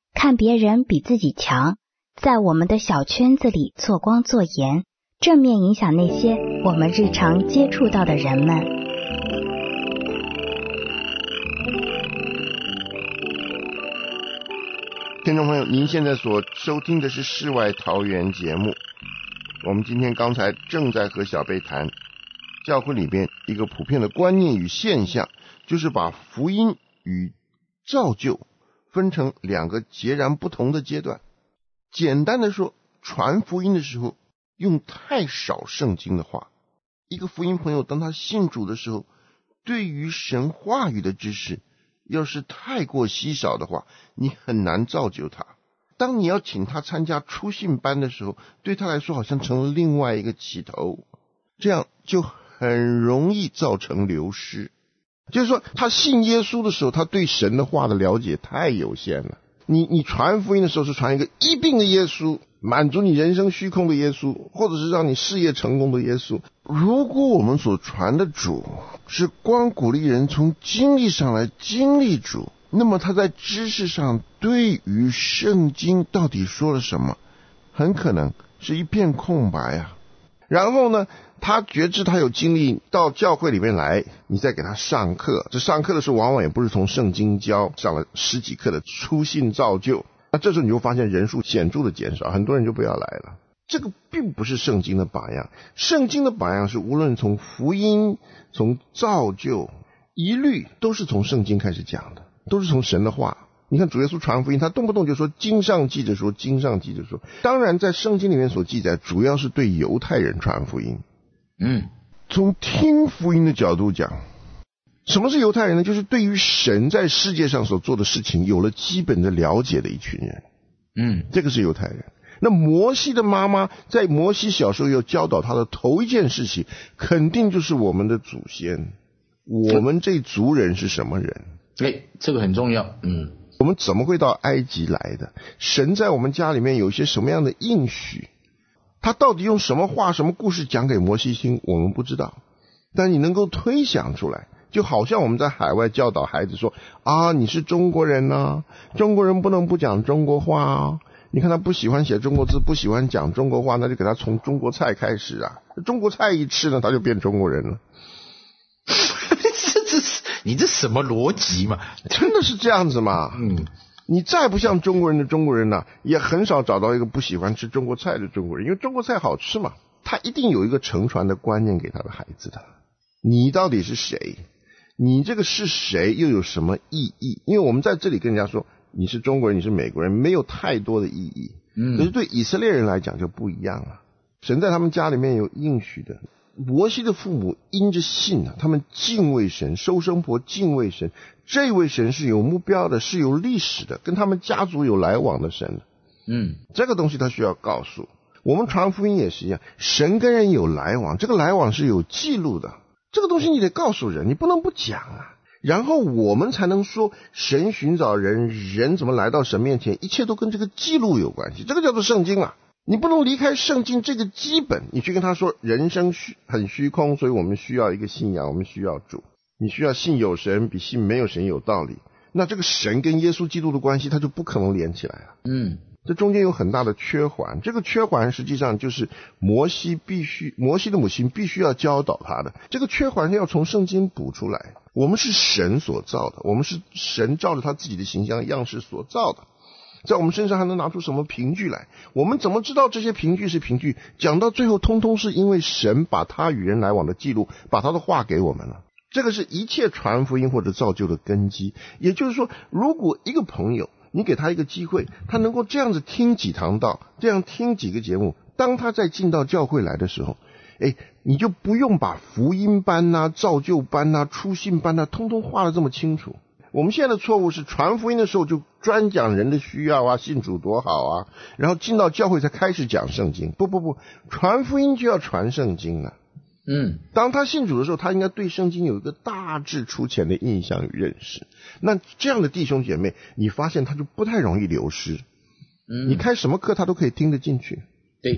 看别人比自己强，在我们的小圈子里做光做盐，正面影响那些我们日常接触到的人们。 听众朋友，您现在所收听的是世外桃源节目。我们今天刚才正在和小贝谈教会里边一个普遍的观念与现象，就是把福音与造就分成两个截然不同的阶段。简单的说，传福音的时候用太少圣经的话，一个福音朋友当他信主的时候，对于神话语的知识要是太过稀少的话，你很难造就他。当你要请他参加初信班的时候，对他来说好像成了另外一个起头，这样就很容易造成流失。就是说，他信耶稣的时候，他对神的话的了解太有限了。你传福音的时候是传一个医病的耶稣，满足你人生虚空的耶稣，或者是让你事业成功的耶稣。如果我们所传的主是光鼓励人从经历上来经历主，那么他在知识上对于圣经到底说了什么，很可能是一片空白啊。然后呢，他觉知他有经历到教会里面来，你再给他上课，这上课的时候往往也不是从圣经教，上了10几课的初信造就，那这时候你就发现人数显著的减少，很多人就不要来了。这个并不是圣经的榜样，圣经的榜样是无论从福音从造就，一律都是从圣经开始讲的，都是从神的话。你看主耶稣传福音，他动不动就说经上记着说，经上记着说。当然在圣经里面所记载主要是对犹太人传福音。从听福音的角度讲，什么是犹太人呢？就是对于神在世界上所做的事情有了基本的了解的一群人。这个是犹太人。那摩西的妈妈在摩西小时候要教导他的头一件事情，肯定就是我们的祖先，我们这族人是什么人。 这个很重要。 我们怎么会到埃及来的？神在我们家里面有一些什么样的应许？他到底用什么话什么故事讲给摩西听，我们不知道，但你能够推想出来。就好像我们在海外教导孩子说啊，你是中国人啊，中国人不能不讲中国话啊。你看他不喜欢写中国字，不喜欢讲中国话，那就给他从中国菜开始啊。中国菜一吃呢，他就变中国人了。 你这什么逻辑嘛？ 真的是这样子吗？你再不像中国人的中国人呢，也很少找到一个不喜欢吃中国菜的中国人，因为中国菜好吃嘛。他一定有一个承传的观念给他的孩子的。你到底是谁？你这个是谁又有什么意义？因为我们在这里跟人家说你是中国人，你是美国人，没有太多的意义。可是对以色列人来讲就不一样了。神在他们家里面有应许的。摩西的父母因着信他们敬畏神，收生婆敬畏神，这位神是有目标的，是有历史的，跟他们家族有来往的神。这个东西他需要告诉我们。传福音也是一样，神跟人有来往，这个来往是有记录的，这个东西你得告诉人，你不能不讲啊。然后我们才能说神寻找人，人怎么来到神面前，一切都跟这个记录有关系，这个叫做圣经啊。你不能离开圣经这个基本，你去跟他说人生很虚空，所以我们需要一个信仰，我们需要主。你需要信有神比信没有神有道理，那这个神跟耶稣基督的关系他就不可能连起来了。这中间有很大的缺环，这个缺环实际上就是摩西的母亲必须要教导他的，这个缺环要从圣经补出来。我们是神所造的，我们是神照着他自己的形象样式所造的，在我们身上还能拿出什么凭据来？我们怎么知道这些凭据是凭据？讲到最后通通是因为神把他与人来往的记录，把他的话给我们了。这个是一切传福音或者造就的根基。也就是说，如果一个朋友你给他一个机会，他能够这样子听几堂道，这样听几个节目，当他再进到教会来的时候，你就不用把福音班啊、造就班啊、初信班啊通通画得这么清楚。我们现在的错误是传福音的时候就专讲人的需要啊，信主多好啊，然后进到教会才开始讲圣经。不，传福音就要传圣经啊。当他信主的时候，他应该对圣经有一个大致粗浅的印象与认识。那这样的弟兄姐妹，你发现他就不太容易流失。你开什么课他都可以听得进去。 对，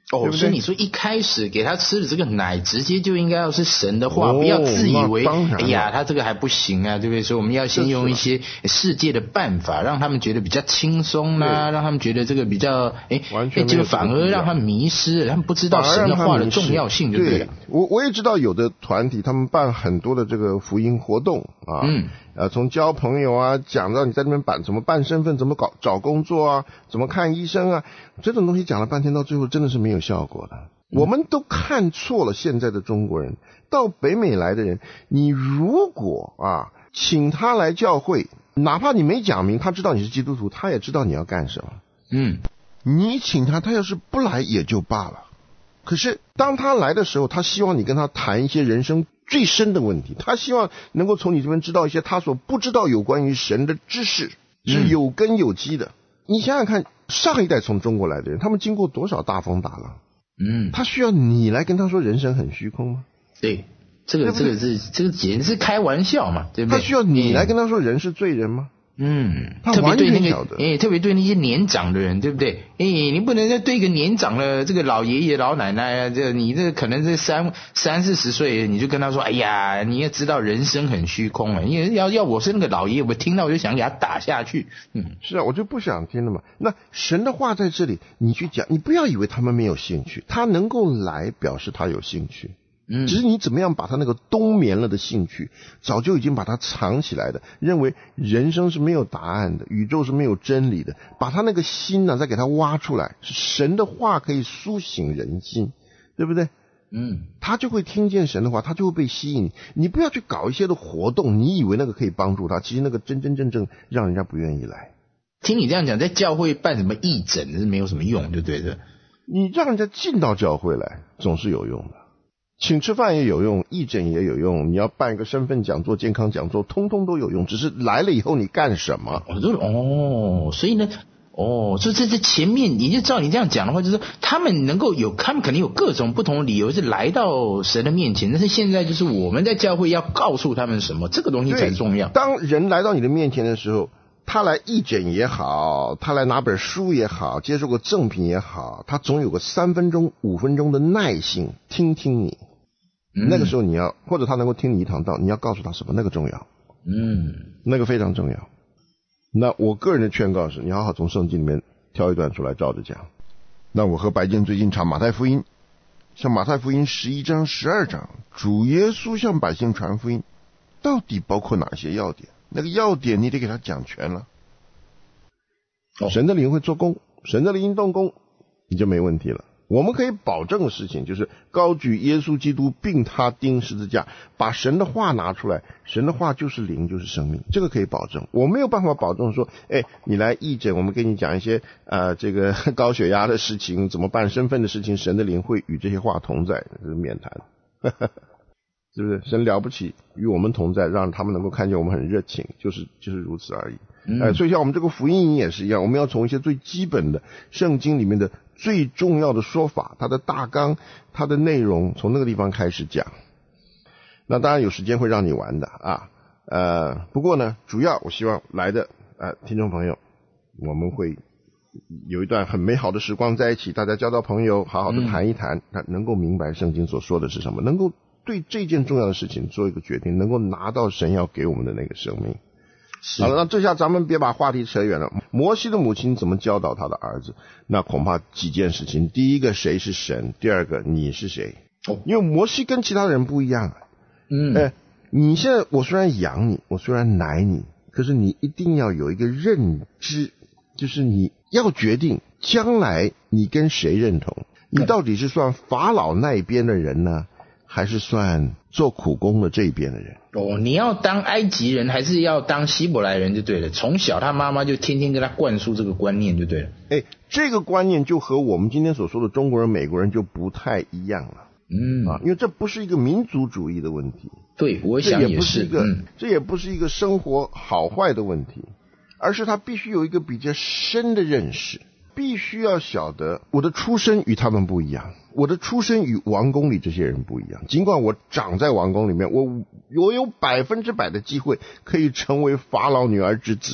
哦， 对不对？ 所以你说一开始给他吃的这个奶，直接就应该要是神的话，不要自以为哎呀，他这个还不行啊，对不对？所以我们要先用一些世界的办法，让他们觉得比较轻松啦，让他们觉得这个比较这个反而让他们迷失了，他们不知道神的话的重要性，就对了。 我也知道有的团体他们办很多的这个福音活动啊，从交朋友啊，讲到你在那边怎么办身份，怎么找工作啊，怎么看医生啊，这种东西讲了半天，到最后真的是没有效果的。我们都看错了现在的中国人，到北美来的人，你如果请他来教会，哪怕你没讲明，他知道你是基督徒，他也知道你要干什么。你请他，他要是不来也就罢了。可是当他来的时候，他希望你跟他谈一些人生最深的问题，他希望能够从你这边知道一些他所不知道有关于神的知识，是有根有基的。你想想看，上一代从中国来的人，他们经过多少大风大浪，他需要你来跟他说人生很虚空吗？ 对，这个简直是开玩笑嘛，对不对？ 他需要你来跟他说人是罪人吗？他特别对那个特别对那些年长的人，对不对？你不能再对一个年长的这个老爷爷老奶奶，你这可能是三四十岁，你就跟他说，哎呀，你也知道人生很虚空了。因为要我是那个老爷爷，我听到我就想给他打下去。 是啊，我就不想听了嘛。那神的话在这里，你去讲，你不要以为他们没有兴趣，他能够来表示他有兴趣。只是你怎么样把他那个冬眠了的兴趣，早就已经把它藏起来的，认为人生是没有答案的，宇宙是没有真理的，把他那个心呢再给他挖出来，是神的话可以苏醒人心，对不对？他就会听见神的话，他就会被吸引。你不要去搞一些的活动，你以为那个可以帮助他，其实那个真正让人家不愿意来。 听你这样讲，在教会办什么义诊是没有什么用，对不对？ 你让人家进到教会来总是有用的，请吃饭也有用，义诊也有用，你要办一个身份讲座、健康讲座，通通都有用，只是来了以后你干什么？ 所以呢，所以这前面你就照你这样讲的话，就是他们肯定有各种不同的理由是来到神的面前，但是现在就是我们在教会要告诉他们什么，这个东西才重要。 当人来到你的面前的时候，他来义诊也好，他来拿本书也好，接受个赠品也好，他总有个3分钟、5分钟的耐性听听你。那个时候你要，或者他能够听你一堂道，你要告诉他什么？那个重要。那个非常重要。那我个人的劝告是，你好好从圣经里面挑一段出来照着讲。那我和白健最近查马太福音，像马太福音11章、12章，主耶稣向百姓传福音，到底包括哪些要点？那个要点你得给他讲全了。神的灵会做工，神的灵动工，你就没问题了。我们可以保证的事情就是高举耶稣基督并他钉十字架，把神的话拿出来，神的话就是灵，就是生命，这个可以保证。我没有办法保证说，你来义诊，我们跟你讲一些这个高血压的事情，怎么办身份的事情，神的灵会与这些话同在，这是免谈。是不是？神了不起，与我们同在，让他们能够看见我们很热情，就是如此而已。所以像我们这个福音营也是一样，我们要从一些最基本的圣经里面的最重要的说法，它的大纲，它的内容，从那个地方开始讲。那当然有时间会让你玩的不过呢，主要我希望来的听众朋友，我们会有一段很美好的时光在一起，大家交到朋友，好好的谈一谈，能够明白圣经所说的是什么，能够对这件重要的事情做一个决定，能够拿到神要给我们的那个生命。好了，那这下咱们别把话题扯远了。摩西的母亲怎么教导他的儿子？那恐怕几件事情。第一个，谁是神？第二个，你是谁？因为摩西跟其他人不一样。你现在我虽然养你，我虽然奶你，可是你一定要有一个认知，就是你要决定将来你跟谁认同。你到底是算法老那一边的人呢，还是算做苦工的这一边的人？ 你要当埃及人还是要当希伯来人就对了。从小他妈妈就天天跟他灌输这个观念就对了。 这个观念就和我们今天所说的中国人、美国人就不太一样了。因为这不是一个民族主义的问题。 对，我想也是。 这也不是一个生活好坏的问题，而是他必须有一个比较深的认识。必须要晓得我的出身与他们不一样，我的出身与王宫里这些人不一样。尽管我长在王宫里面，我有100%的机会可以成为法老女儿之子，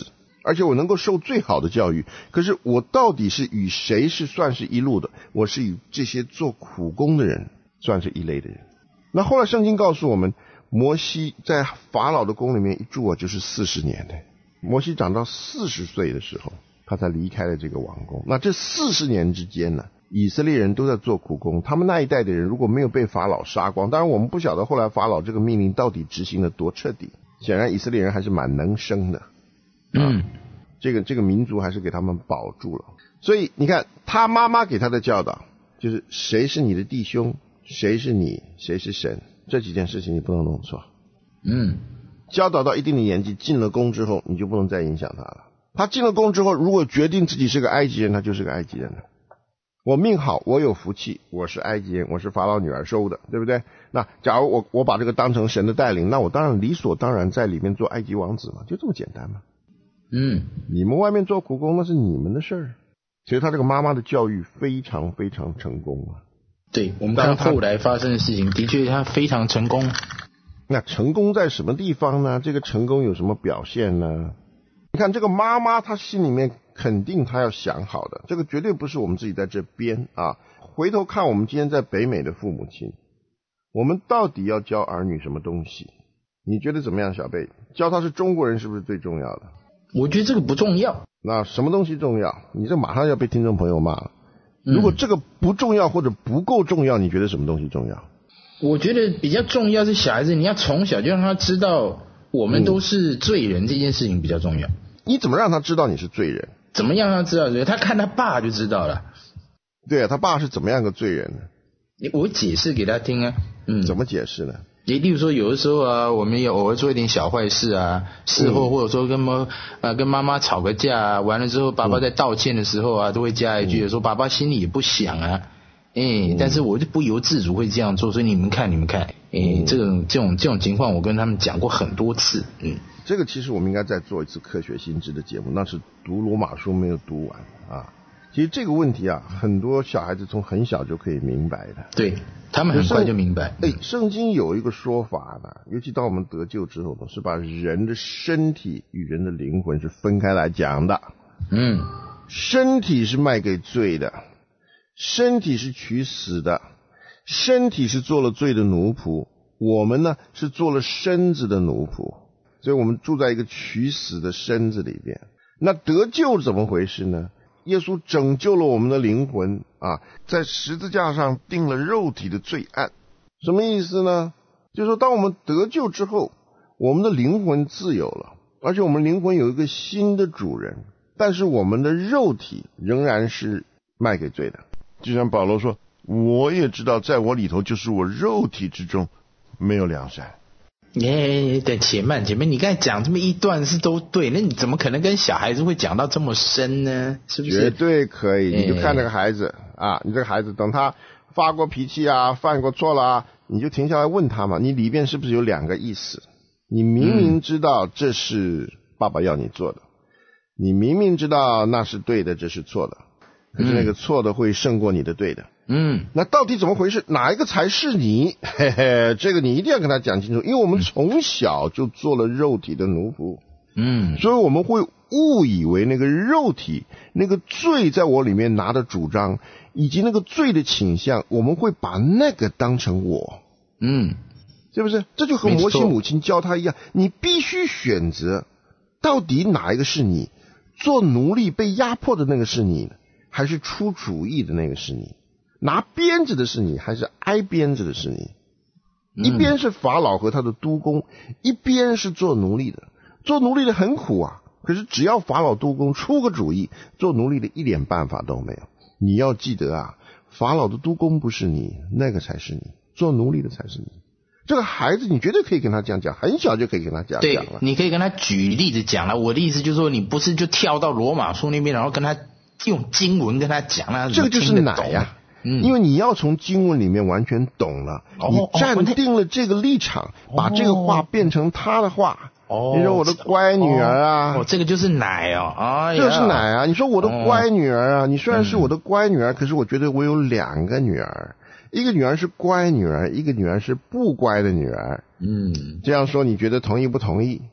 而且我能够受最好的教育。可是我到底是与谁是算是一路的？我是与这些做苦工的人算是一类的人。那后来圣经告诉我们，摩西在法老的宫里面一住就是40年的。摩西长到40岁的时候，他才离开了这个王宫。那这40年之间呢，以色列人都在做苦工。他们那一代的人如果没有被法老杀光，当然我们不晓得后来法老这个命令到底执行的多彻底。显然以色列人还是蛮能生的。这个民族还是给他们保住了。所以你看他妈妈给他的教导就是谁是你的弟兄，谁是你，谁是神，这几件事情你不能弄错。教导到一定的年纪，进了宫之后你就不能再影响他了。他进了宫之后，如果决定自己是个埃及人，他就是个埃及人了。我命好，我有福气，我是埃及人，我是法老女儿收的，对不对？那假如我把这个当成神的带领，那我当然理所当然在里面做埃及王子嘛，就这么简单嘛。你们外面做苦工那是你们的事儿。其实他这个妈妈的教育非常非常成功啊。 对，我们看后来发生的事情，的确他非常成功。 那成功在什么地方呢？这个成功有什么表现呢？你看这个妈妈她心里面肯定她要想好的，这个绝对不是我们自己在这编啊。回头看我们今天在北美的父母亲，我们到底要教儿女什么东西？你觉得怎么样，小贝？教他是中国人是不是最重要的？ 我觉得这个不重要。 那什么东西重要？你这马上要被听众朋友骂了。如果这个不重要或者不够重要，你觉得什么东西重要？ 我觉得比较重要是小孩子，你要从小就让他知道我们都是罪人，这件事情比较重要。 你怎么让他知道你是罪人？ 怎么样让他知道？他看他爸就知道了。 对啊，他爸是怎么样个罪人呢？ 我解释给他听啊。 怎么解释呢？ 例如说有的时候啊，我们也偶尔做一点小坏事啊，事后或者说跟妈妈吵个架啊，完了之后爸爸在道歉的时候啊，都会加一句说爸爸心里也不想啊。但是我就不由自主会这样做，所以你们看，这种情况我跟他们讲过很多次。 这个其实我们应该再做一次科学新知的节目，那是读罗马书没有读完啊。其实这个问题啊，很多小孩子从很小就可以明白的。 对，他们很快就明白。 圣经有一个说法呢，尤其当我们得救之后呢，是把人的身体与人的灵魂是分开来讲的。身体是卖给罪的，身体是取死的，身体是做了罪的奴仆，我们呢是做了身子的奴仆，所以我们住在一个取死的身子里边。那得救怎么回事呢？耶稣拯救了我们的灵魂啊，在十字架上定了肉体的罪案。什么意思呢？就是说当我们得救之后，我们的灵魂自由了，而且我们灵魂有一个新的主人，但是我们的肉体仍然是卖给罪的。就像保罗说，我也知道在我里头就是我肉体之中没有良善。 对，且慢，你刚才讲这么一段是都对，那你怎么可能跟小孩子会讲到这么深呢？是不是？ 绝对可以。你就看这个孩子啊，你这个孩子等他发过脾气啊，犯过错啦，你就停下来问他嘛，你里边是不是有两个意思？你明明知道这是爸爸要你做的，你明明知道那是对的，这是错的，可是那个错的会胜过你的对的。那到底怎么回事？哪一个才是你？这个你一定要跟他讲清楚，因为我们从小就做了肉体的奴仆。所以我们会误以为那个肉体那个罪在我里面拿的主张以及那个罪的倾向，我们会把那个当成我。是不是？这就和摩西母亲教他一样，你必须选择到底哪一个是你，做奴隶被压迫的那个是你，还是出主意的那个是你，拿鞭子的是你，还是挨鞭子的是你。一边是法老和他的督工，一边是做奴隶的。做奴隶的很苦啊，可是只要法老督工出个主意，做奴隶的一点办法都没有。你要记得啊，法老的督工不是你，那个才是你，做奴隶的才是你。这个孩子你绝对可以跟他这样讲，很小就可以跟他讲了。 对，你可以跟他举例子讲了。我的意思就是说，你不是就跳到罗马书那边，然后跟他用经文跟他讲了， 这个就是奶呀。因为你要从经文里面完全懂了，你站定了这个立场，把这个话变成他的话。你说我的乖女儿啊， 这个就是奶哦， 这是奶啊。你说我的乖女儿啊，你虽然是我的乖女儿，可是我觉得我有两个女儿，一个女儿是乖女儿，一个女儿是不乖的女儿。这样说你觉得同意不同意？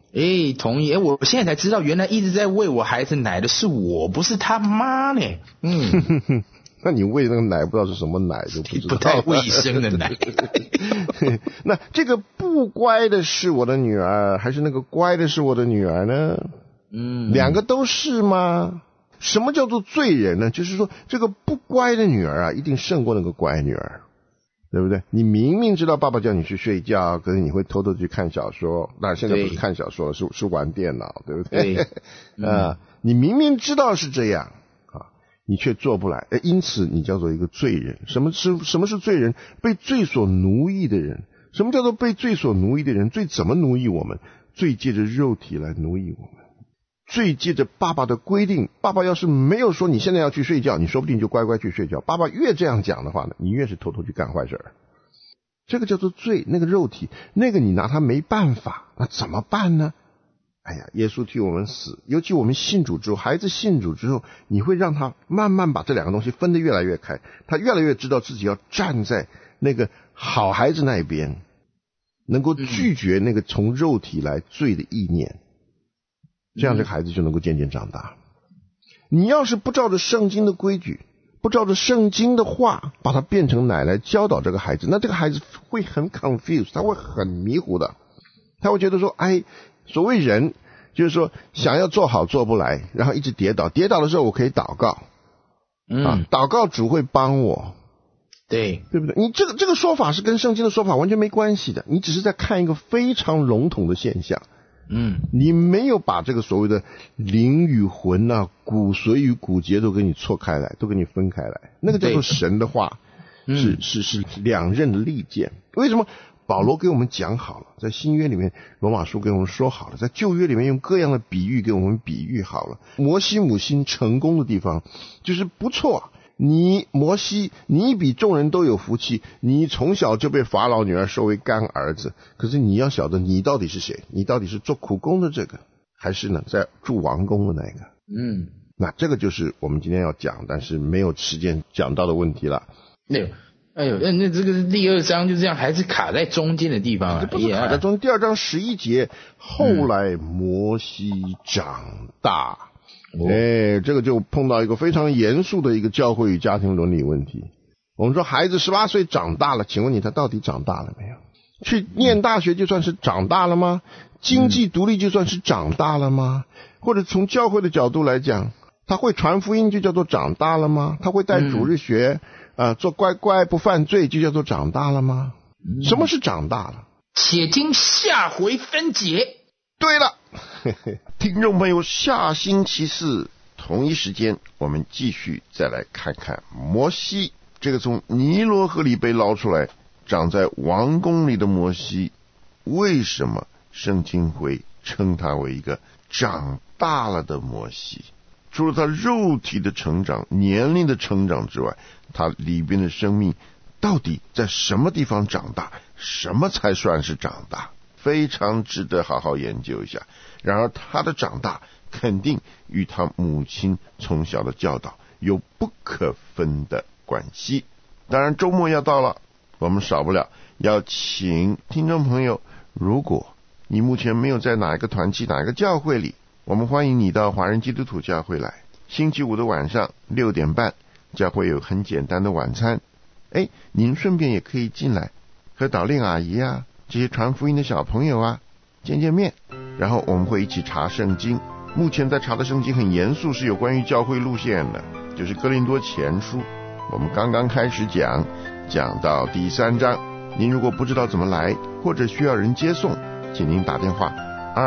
同意。我现在才知道，原来一直在喂我孩子奶的是我，不是他妈呢。 那你喂那个奶不知道是什么奶就不知道， 不太卫生的奶。 那这个不乖的是我的女儿，还是那个乖的是我的女儿呢？两个都是吗？什么叫做罪人呢？就是说这个不乖的女儿啊，一定胜过那个乖女儿，对不对？你明明知道爸爸叫你去睡觉，可是你会偷偷去看小说，当然现在不是看小说，是玩电脑，对不对？你明明知道是这样啊，你却做不来，因此你叫做一个罪人。什么是罪人？被罪所奴役的人。什么叫做被罪所奴役的人？罪怎么奴役我们？罪借着肉体来奴役我们。罪借着爸爸的规定，爸爸要是没有说你现在要去睡觉，你说不定就乖乖去睡觉。爸爸越这样讲的话呢，你越是偷偷去干坏事。这个叫做罪，那个肉体，那个你拿他没办法，那怎么办呢？耶稣替我们死，尤其我们信主之后，孩子信主之后，你会让他慢慢把这两个东西分得越来越开，他越来越知道自己要站在那个好孩子那一边，能够拒绝那个从肉体来罪的意念。这样这个孩子就能够渐渐长大。你要是不照着圣经的规矩，不照着圣经的话把它变成奶来教导这个孩子，那这个孩子会很 confused， 他会很迷糊的。他会觉得说所谓人就是说想要做好做不来，然后一直跌倒的时候我可以祷告，祷告主会帮我，对不对？你这个说法是跟圣经的说法完全没关系的，你只是在看一个非常笼统的现象。你没有把这个所谓的灵与魂啊，骨髓与骨节都给你错开来，都给你分开来。那个叫做神的话，是两刃的利剑。为什么保罗给我们讲好了，在新约里面罗马书给我们说好了，在旧约里面用各样的比喻给我们比喻好了。摩西母亲成功的地方就是不错，摩西你比众人都有福气，你从小就被法老女儿收为干儿子。可是你要晓得你到底是谁，你到底是做苦工的这个，还是呢在住王宫的那个。那这个就是我们今天要讲但是没有时间讲到的问题了。 那这个第二章就这样还是卡在中间的地方啊。 不是卡在中间，第二章11节，后来摩西长大。这个就碰到一个非常严肃的一个教会与家庭伦理问题。我们说孩子18岁长大了，请问你他到底长大了没有？去念大学就算是长大了吗？经济独立就算是长大了吗？或者从教会的角度来讲，他会传福音就叫做长大了吗？他会带主日学做乖乖不犯罪就叫做长大了吗？什么是长大了？ 且听下回分解。 对了，听众朋友，下星期四同一时间我们继续再来看看摩西这个从尼罗河里被捞出来长在王宫里的摩西，为什么圣经会称他为一个长大了的摩西？除了他肉体的成长、年龄的成长之外，他里边的生命到底在什么地方长大？什么才算是长大？非常值得好好研究一下。然而他的长大肯定与他母亲从小的教导有不可分的关系。当然周末要到了，我们少不了要请听众朋友，如果你目前没有在哪一个团契哪一个教会里，我们欢迎你到华人基督徒教会来。星期五的晚上6点半，教会有很简单的晚餐，您顺便也可以进来和导令阿姨啊这些传福音的小朋友啊见面，然后我们会一起查圣经。目前在查的圣经很严肃，是有关于教会路线的，就是哥林多前书，我们刚刚开始讲到第3章。您如果不知道怎么来，或者需要人接送，请您打电话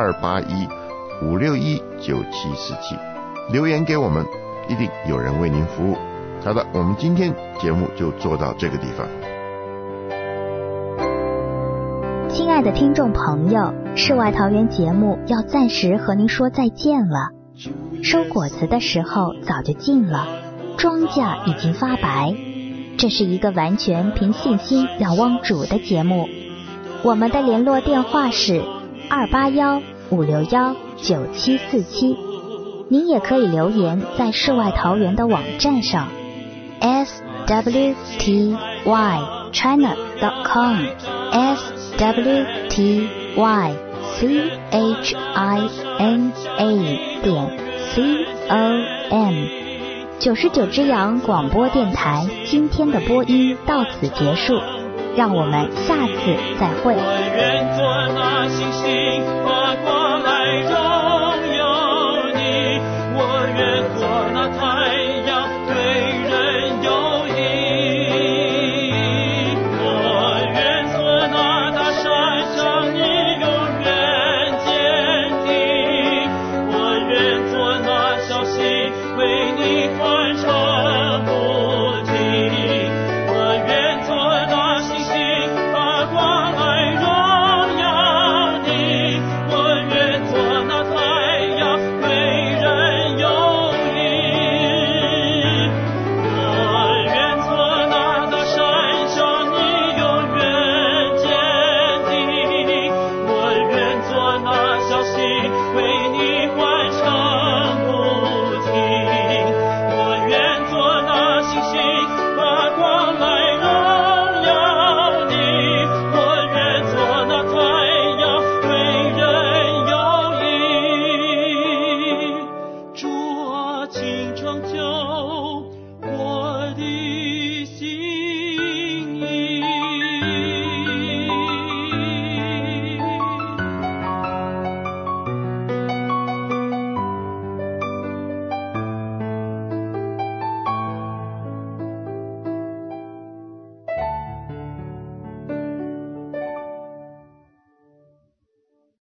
281-561-9747留言给我们，一定有人为您服务。好的，我们今天节目就做到这个地方。 亲爱的听众朋友，世外桃源节目要暂时和您说再见了。收果子的时候早就近了，庄稼已经发白。这是一个完全凭信心仰望主的节目。我们的联络电话是281-561-9747。您也可以留言在世外桃源的网站上 swtychina.com swtychina.com CHINA.com。99只羊广播电台今天的播音到此结束，让我们下次再会。 我愿做那星星发光来荣耀你，我愿做那太阳对人有益，我愿做那大山向你永远坚定，我愿做那小溪为你